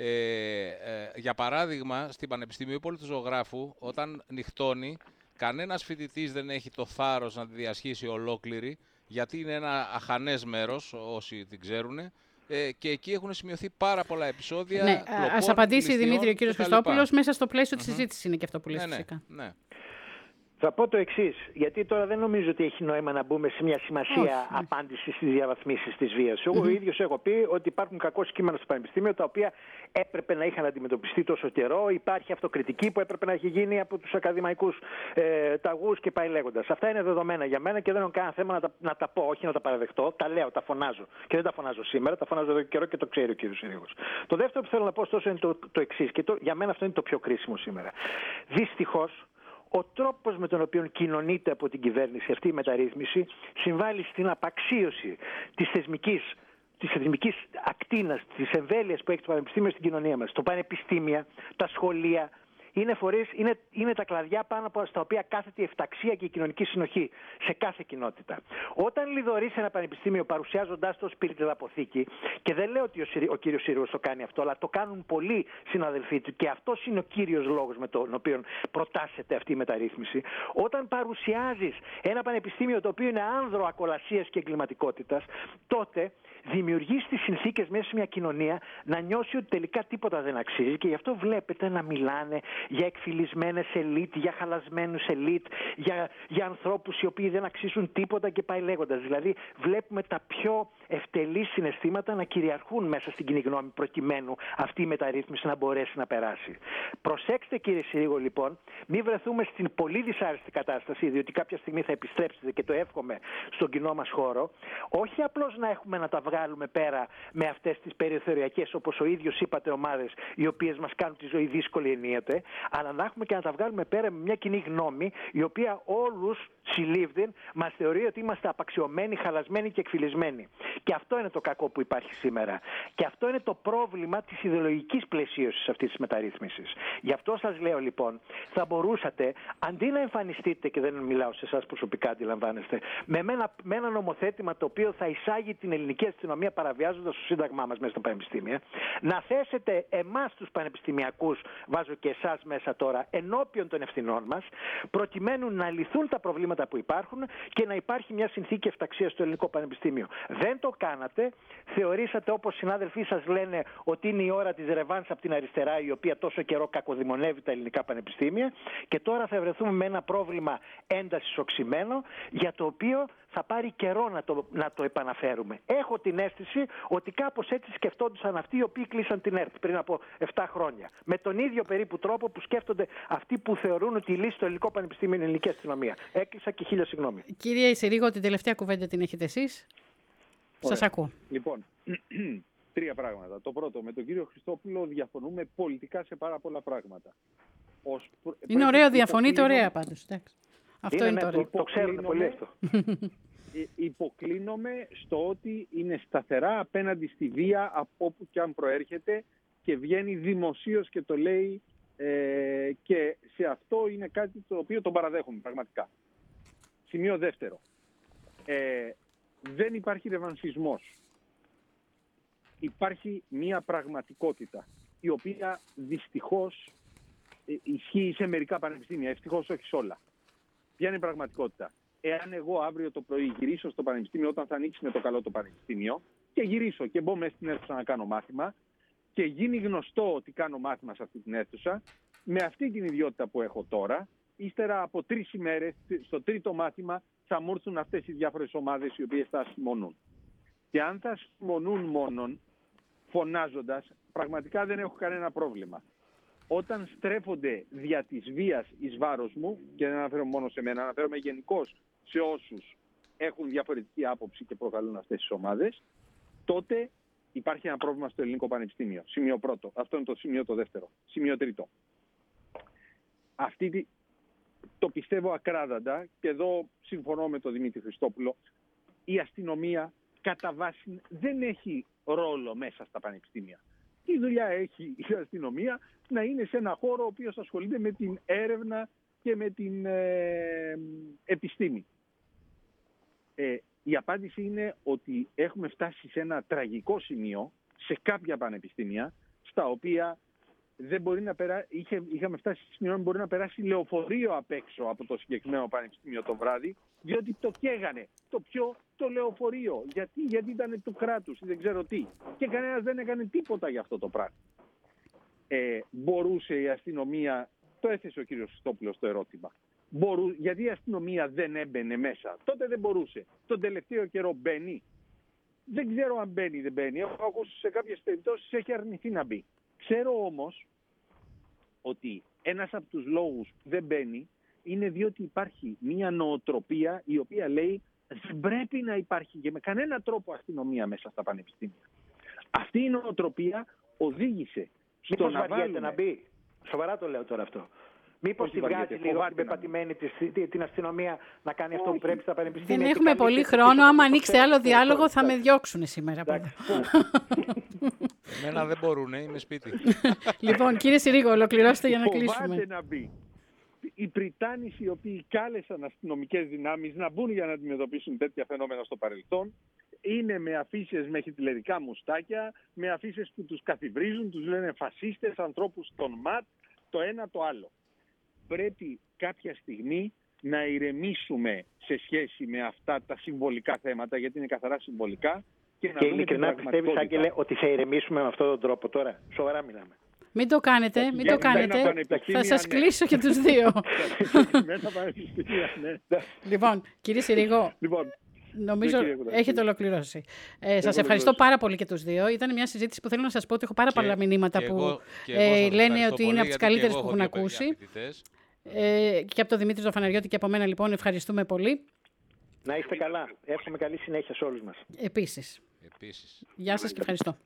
Για παράδειγμα, στην Πανεπιστημιούπολη του Ζωγράφου, όταν νυχτώνει, κανένας φοιτητής δεν έχει το θάρρος να τη διασχίσει ολόκληρη, γιατί είναι ένα αχανές μέρος, όσοι την ξέρουν. Και εκεί έχουν σημειωθεί πάρα πολλά επεισόδια. Ναι, ας απαντήσει Δημήτρη ο κύριος Χριστόπουλος. Μέσα στο πλαίσιο της συζήτησης είναι και αυτό που λες, φυσικά. Ναι. Θα πω το εξής, γιατί τώρα δεν νομίζω ότι έχει νόημα να μπούμε σε μια σημασία απάντηση στις διαβαθμίσεις της βίας. Εγώ ίδιος έχω πει ότι υπάρχουν κακώς κείμενα στο Πανεπιστήμιο τα οποία έπρεπε να είχαν αντιμετωπιστεί τόσο καιρό. Υπάρχει αυτοκριτική που έπρεπε να έχει γίνει από τους ακαδημαϊκούς ταγούς και πάει λέγοντας. Αυτά είναι δεδομένα για μένα και δεν έχω κανένα θέμα να τα πω, όχι να τα παραδεχτώ. Τα λέω, τα φωνάζω. Και δεν τα φωνάζω σήμερα, τα φωνάζω εδώ και καιρό και το ξέρει ο κύριος Συρίγος. Το δεύτερο που θέλω να πω ωστόσο είναι το εξής, και για μένα αυτό είναι το πιο κρίσιμο σήμερα. Δυστυχώς, ο τρόπος με τον οποίο κοινωνείται από την κυβέρνηση αυτή η μεταρρύθμιση συμβάλλει στην απαξίωση της θεσμικής ακτίνας, της εμβέλειας που έχει το Πανεπιστήμιο στην κοινωνία μας. Το πανεπιστήμια, τα σχολεία, είναι φορείς, είναι τα κλαδιά πάνω από στα οποία κάθεται η εφταξία και η κοινωνική συνοχή σε κάθε κοινότητα. Όταν λιδωρείς ένα πανεπιστήμιο παρουσιάζοντάς το ως πυρητεδαποθήκη, και δεν λέω ότι ο κύριος Συρίγος το κάνει αυτό, αλλά το κάνουν πολλοί συναδελφοί του και αυτός είναι ο κύριος λόγος με τον οποίο προτάσσεται αυτή η μεταρρύθμιση. Όταν παρουσιάζεις ένα πανεπιστήμιο το οποίο είναι άνδρο ακολασίας και εγκληματικότητας, τότε δημιουργείς τις συνθήκες μέσα σε μια κοινωνία να νιώσει ότι τελικά τίποτα δεν αξίζει, και γι' αυτό βλέπετε να μιλάνε για εκφυλισμένες ελίτ, για χαλασμένους ελίτ, για ανθρώπους οι οποίοι δεν αξίζουν τίποτα και πάει λέγοντας. Δηλαδή βλέπουμε τα πιο ευτελή συναισθήματα να κυριαρχούν μέσα στην κοινή γνώμη προκειμένου αυτή η μεταρρύθμιση να μπορέσει να περάσει. Προσέξτε, κύριε Συρίγο, λοιπόν, μην βρεθούμε στην πολύ δυσάρεστη κατάσταση, διότι κάποια στιγμή θα επιστρέψετε και το εύχομαι στον κοινό μας χώρο, όχι απλώς να έχουμε να τα βγάλουμε πέρα με αυτές τις περιθωριακές, όπως ο ίδιος είπατε, ομάδες οι οποίες μας κάνουν τη ζωή δύσκολη ενίοτε, αλλά να έχουμε και να τα βγάλουμε πέρα με μια κοινή γνώμη η οποία όλους συλλήβδην μας θεωρεί ότι είμαστε απαξιωμένοι, χαλασμένοι και εκφυλισμένοι. Και αυτό είναι το κακό που υπάρχει σήμερα. Και αυτό είναι το πρόβλημα της ιδεολογικής πλαισίωσης αυτής της μεταρρύθμισης. Γι' αυτό σας λέω, λοιπόν, θα μπορούσατε, αντί να εμφανιστείτε, και δεν μιλάω σε εσάς προσωπικά, αντιλαμβάνεστε, με ένα νομοθέτημα το οποίο θα εισάγει την ελληνική αστυνομία αστυνομία παραβιάζοντας το σύνταγμά μας μέσα στα πανεπιστήμια, να θέσετε εμάς τους πανεπιστημιακούς, βάζω και εσάς μέσα τώρα, ενώπιον των ευθυνών μας, προκειμένου να λυθούν τα προβλήματα που υπάρχουν και να υπάρχει μια συνθήκη ευταξίας στο ελληνικό πανεπιστήμιο. Δεν το κάνατε, θεωρήσατε, όπως συνάδελφοί σας λένε, ότι είναι η ώρα της ρεβάνς από την αριστερά, η οποία τόσο καιρό κακοδημονεύει τα ελληνικά πανεπιστήμια, και τώρα θα βρεθούμε με ένα πρόβλημα έντασης οξυμένο, για το οποίο θα πάρει καιρό να το επαναφέρουμε. Έχω την αίσθηση ότι κάπως έτσι σκεφτόντουσαν αυτοί οι οποίοι κλείσαν την ΕΡΤ πριν από 7 χρόνια. Με τον ίδιο περίπου τρόπο που σκέφτονται αυτοί που θεωρούν ότι η λύση στο ελληνικό πανεπιστήμιο είναι η ελληνική αστυνομία. Έκλεισα και 1000 συγγνώμη. Κύριε Ισηρήγο, την τελευταία κουβέντα την έχετε εσείς. Σας ακούω. Λοιπόν, 3 πράγματα. Το πρώτο, με τον κύριο Χριστόπουλο διαφωνούμε πολιτικά σε πάρα πολλά πράγματα. Είναι ωραίο, διαφωνείτε ωραία πάντως. Αυτό είναι το. Το ξέρουν πολύ αυτό. Υποκλίνομαι στο ότι είναι σταθερά απέναντι στη βία από όπου και αν προέρχεται και βγαίνει δημοσίως και το λέει, και σε αυτό είναι κάτι το οποίο τον παραδέχομαι πραγματικά. Σημείο δεύτερο. Δεν υπάρχει ρεβανσισμός. Υπάρχει μία πραγματικότητα η οποία δυστυχώς ισχύει σε μερικά πανεπιστήμια, ευτυχώς όχι σε όλα. Ποια είναι η πραγματικότητα? Εάν εγώ αύριο το πρωί γυρίσω στο πανεπιστήμιο, όταν θα ανοίξει με το καλό το πανεπιστήμιο, και γυρίσω και μπω μέσα στην αίθουσα να κάνω μάθημα και γίνει γνωστό ότι κάνω μάθημα σε αυτή την αίθουσα, με αυτή την ιδιότητα που έχω τώρα, ύστερα από 3 ημέρες, στο 3ο μάθημα, θα μου έρθουν αυτές οι διάφορες ομάδες οι οποίες θα ασημονούν. Και αν θα ασημονούν μόνον, φωνάζοντας, πραγματικά δεν έχω κανένα πρόβλημα. Όταν στρέφονται δια της βίας εις βάρος μου, και δεν αναφέρομαι μόνο σε μένα, αναφέρομαι γενικώς σε όσους έχουν διαφορετική άποψη και προκαλούν αυτές τις ομάδες, τότε υπάρχει ένα πρόβλημα στο ελληνικό πανεπιστήμιο. Σημείο πρώτο. Αυτό είναι το σημείο το δεύτερο. Σημείο τρίτο. Το πιστεύω ακράδαντα, και εδώ συμφωνώ με τον Δημήτρη Χριστόπουλο, η αστυνομία κατά βάση δεν έχει ρόλο μέσα στα πανεπιστήμια. Τι δουλειά έχει η αστυνομία? Να είναι σε ένα χώρο ο οποίος ασχολείται με την έρευνα και με την επιστήμη. Η απάντηση είναι ότι έχουμε φτάσει σε ένα τραγικό σημείο σε κάποια πανεπιστήμια, στα οποία δεν μπορεί να είχαμε φτάσει σε σημείο να μπορεί να περάσει λεωφορείο απ' έξω από το συγκεκριμένο πανεπιστήμιο το βράδυ, διότι το καίγανε. Το λεωφορείο. Γιατί ήταν του κράτους, δεν ξέρω τι. Και κανένας δεν έκανε τίποτα για αυτό το πράγμα. Μπορούσε η αστυνομία, το έθεσε ο κύριος Χριστόπουλος το ερώτημα, γιατί η αστυνομία δεν έμπαινε μέσα? Τότε δεν μπορούσε. Τον τελευταίο καιρό μπαίνει? Δεν ξέρω αν μπαίνει ή δεν μπαίνει. Έχω ακούσει σε κάποιες περιπτώσεις έχει αρνηθεί να μπει. Ξέρω όμως ότι ένας από τους λόγους που δεν μπαίνει είναι διότι υπάρχει μια νοοτροπία η οποία λέει δεν πρέπει να υπάρχει και με κανένα τρόπο αστυνομία μέσα στα πανεπιστήμια. Αυτή η νοοτροπία οδήγησε στο να βάλουμε... να μπει. Σοβαρά το λέω τώρα αυτό. Μήπως τη βγάζει λίγο την πεπατημένη την αστυνομία να κάνει αυτό που πρέπει στα πανεπιστήμια? Δεν έχουμε πολύ χρόνο. Άμα ανοίξετε άλλο διάλογο θα με διώξουν σήμερα. Εμένα δεν μπορούν, είμαι σπίτι. Λοιπόν, κύριε Ισηρήγο, ολοκληρώστε για να κλείσουμε. Φοβάται να μπει. Οι Πριτάνοι οι οποίοι κάλεσαν αστυνομικές δυνάμεις να μπουν για να αντιμετωπίσουν τέτοια φαινόμενα στο παρελθόν, είναι με αφίσες με χιτλερικά μουστάκια, με αφίσες που τους καθιβρίζουν, τους λένε φασίστες, ανθρώπους των ΜΑΤ, το ένα το άλλο. Πρέπει κάποια στιγμή να ηρεμήσουμε σε σχέση με αυτά τα συμβολικά θέματα, γιατί είναι καθαρά συμβολικά. Και ειλικρινά πιστεύεις, Άγγελε, ότι θα ηρεμήσουμε με αυτόν τον τρόπο τώρα? Σοβαρά μιλάμε. Μην το κάνετε, μην το κάνετε. Θα σας κλείσω και τους δύο. Λοιπόν, κύριε Ισηρήγο, νομίζω έχετε ολοκληρώσει. Σας ευχαριστώ πάρα πολύ και τους δύο. Ήταν μια συζήτηση που θέλω να σας πω ότι έχω πάρα πολλά μηνύματα που λένε ότι είναι από τις καλύτερες που έχουν ακούσει. Και από τον Δημήτρη τον Φαναριώτη και από μένα, λοιπόν, ευχαριστούμε πολύ. Να είστε καλά. Εύχομαι καλή συνέχεια σε όλους μας. Επίσης. Γεια σας και ευχαριστώ.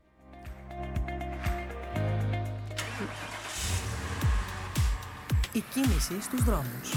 Η κίνηση στους δρόμους.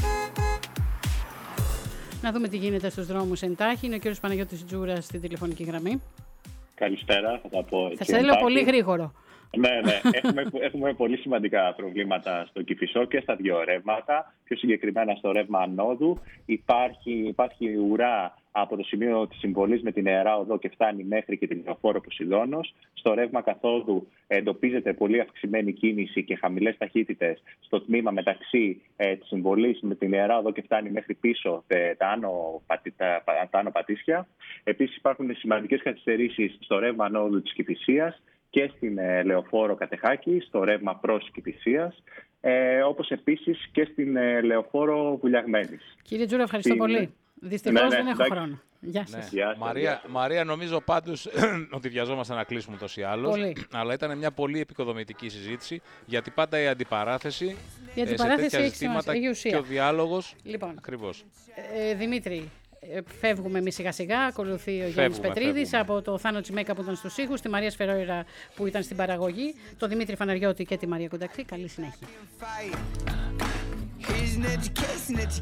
Να δούμε τι γίνεται στους δρόμους εντάχει. Είναι ο κύριος Παναγιώτης Τζούρας στην τηλεφωνική γραμμή. Καλησπέρα, θα τα πω. Θα σε λέω πολύ γρήγορο. Ναι. Έχουμε πολύ σημαντικά προβλήματα στο Κηφισό και στα δύο ρεύματα. Πιο συγκεκριμένα στο ρεύμα ανόδου υπάρχει ουρά από το σημείο της συμβολής με την Ιερά Οδό και φτάνει μέχρι και την Λεωφόρο Ποσειδώνος. Στο ρεύμα καθόδου εντοπίζεται πολύ αυξημένη κίνηση και χαμηλές ταχύτητες στο τμήμα μεταξύ της συμβολής με την Ιερά Οδό και φτάνει μέχρι πίσω τα άνω Πατήσια. Επίσης υπάρχουν σημαντικές καθυστερήσεις στο ρεύμα ανόδου της Κηφισίας και στην Λεωφόρο Κατεχάκη, στο ρεύμα προς Κηφισίας, όπως επίσης και στην Λεωφόρο Βουλιαγμένης. Κύριε Τζούρα, ευχαριστώ πολύ. Δυστυχώς δεν έχω χρόνο. Γεια σας. Μαρία, νομίζω πάντως ότι βιαζόμαστε να κλείσουμε ούτως ή άλλως, αλλά ήταν μια πολύ επικοδομητική συζήτηση, γιατί πάντα η αντιπαράθεση σε τέτοια ζητήματα και ο διάλογος. Λοιπόν, ακριβώς. Δημήτρη, φεύγουμε εμείς σιγά σιγά. Ακολουθεί ο Γιάννης Πετρίδης από το Θάνο Τσιμέκα που ήταν στους ήχους, τη Μαρία Σφερόιρα που ήταν στην παραγωγή, τον Δημήτρη Φαναριώτη και τη Μαρία Κονταξή. Καλή συνέχεια.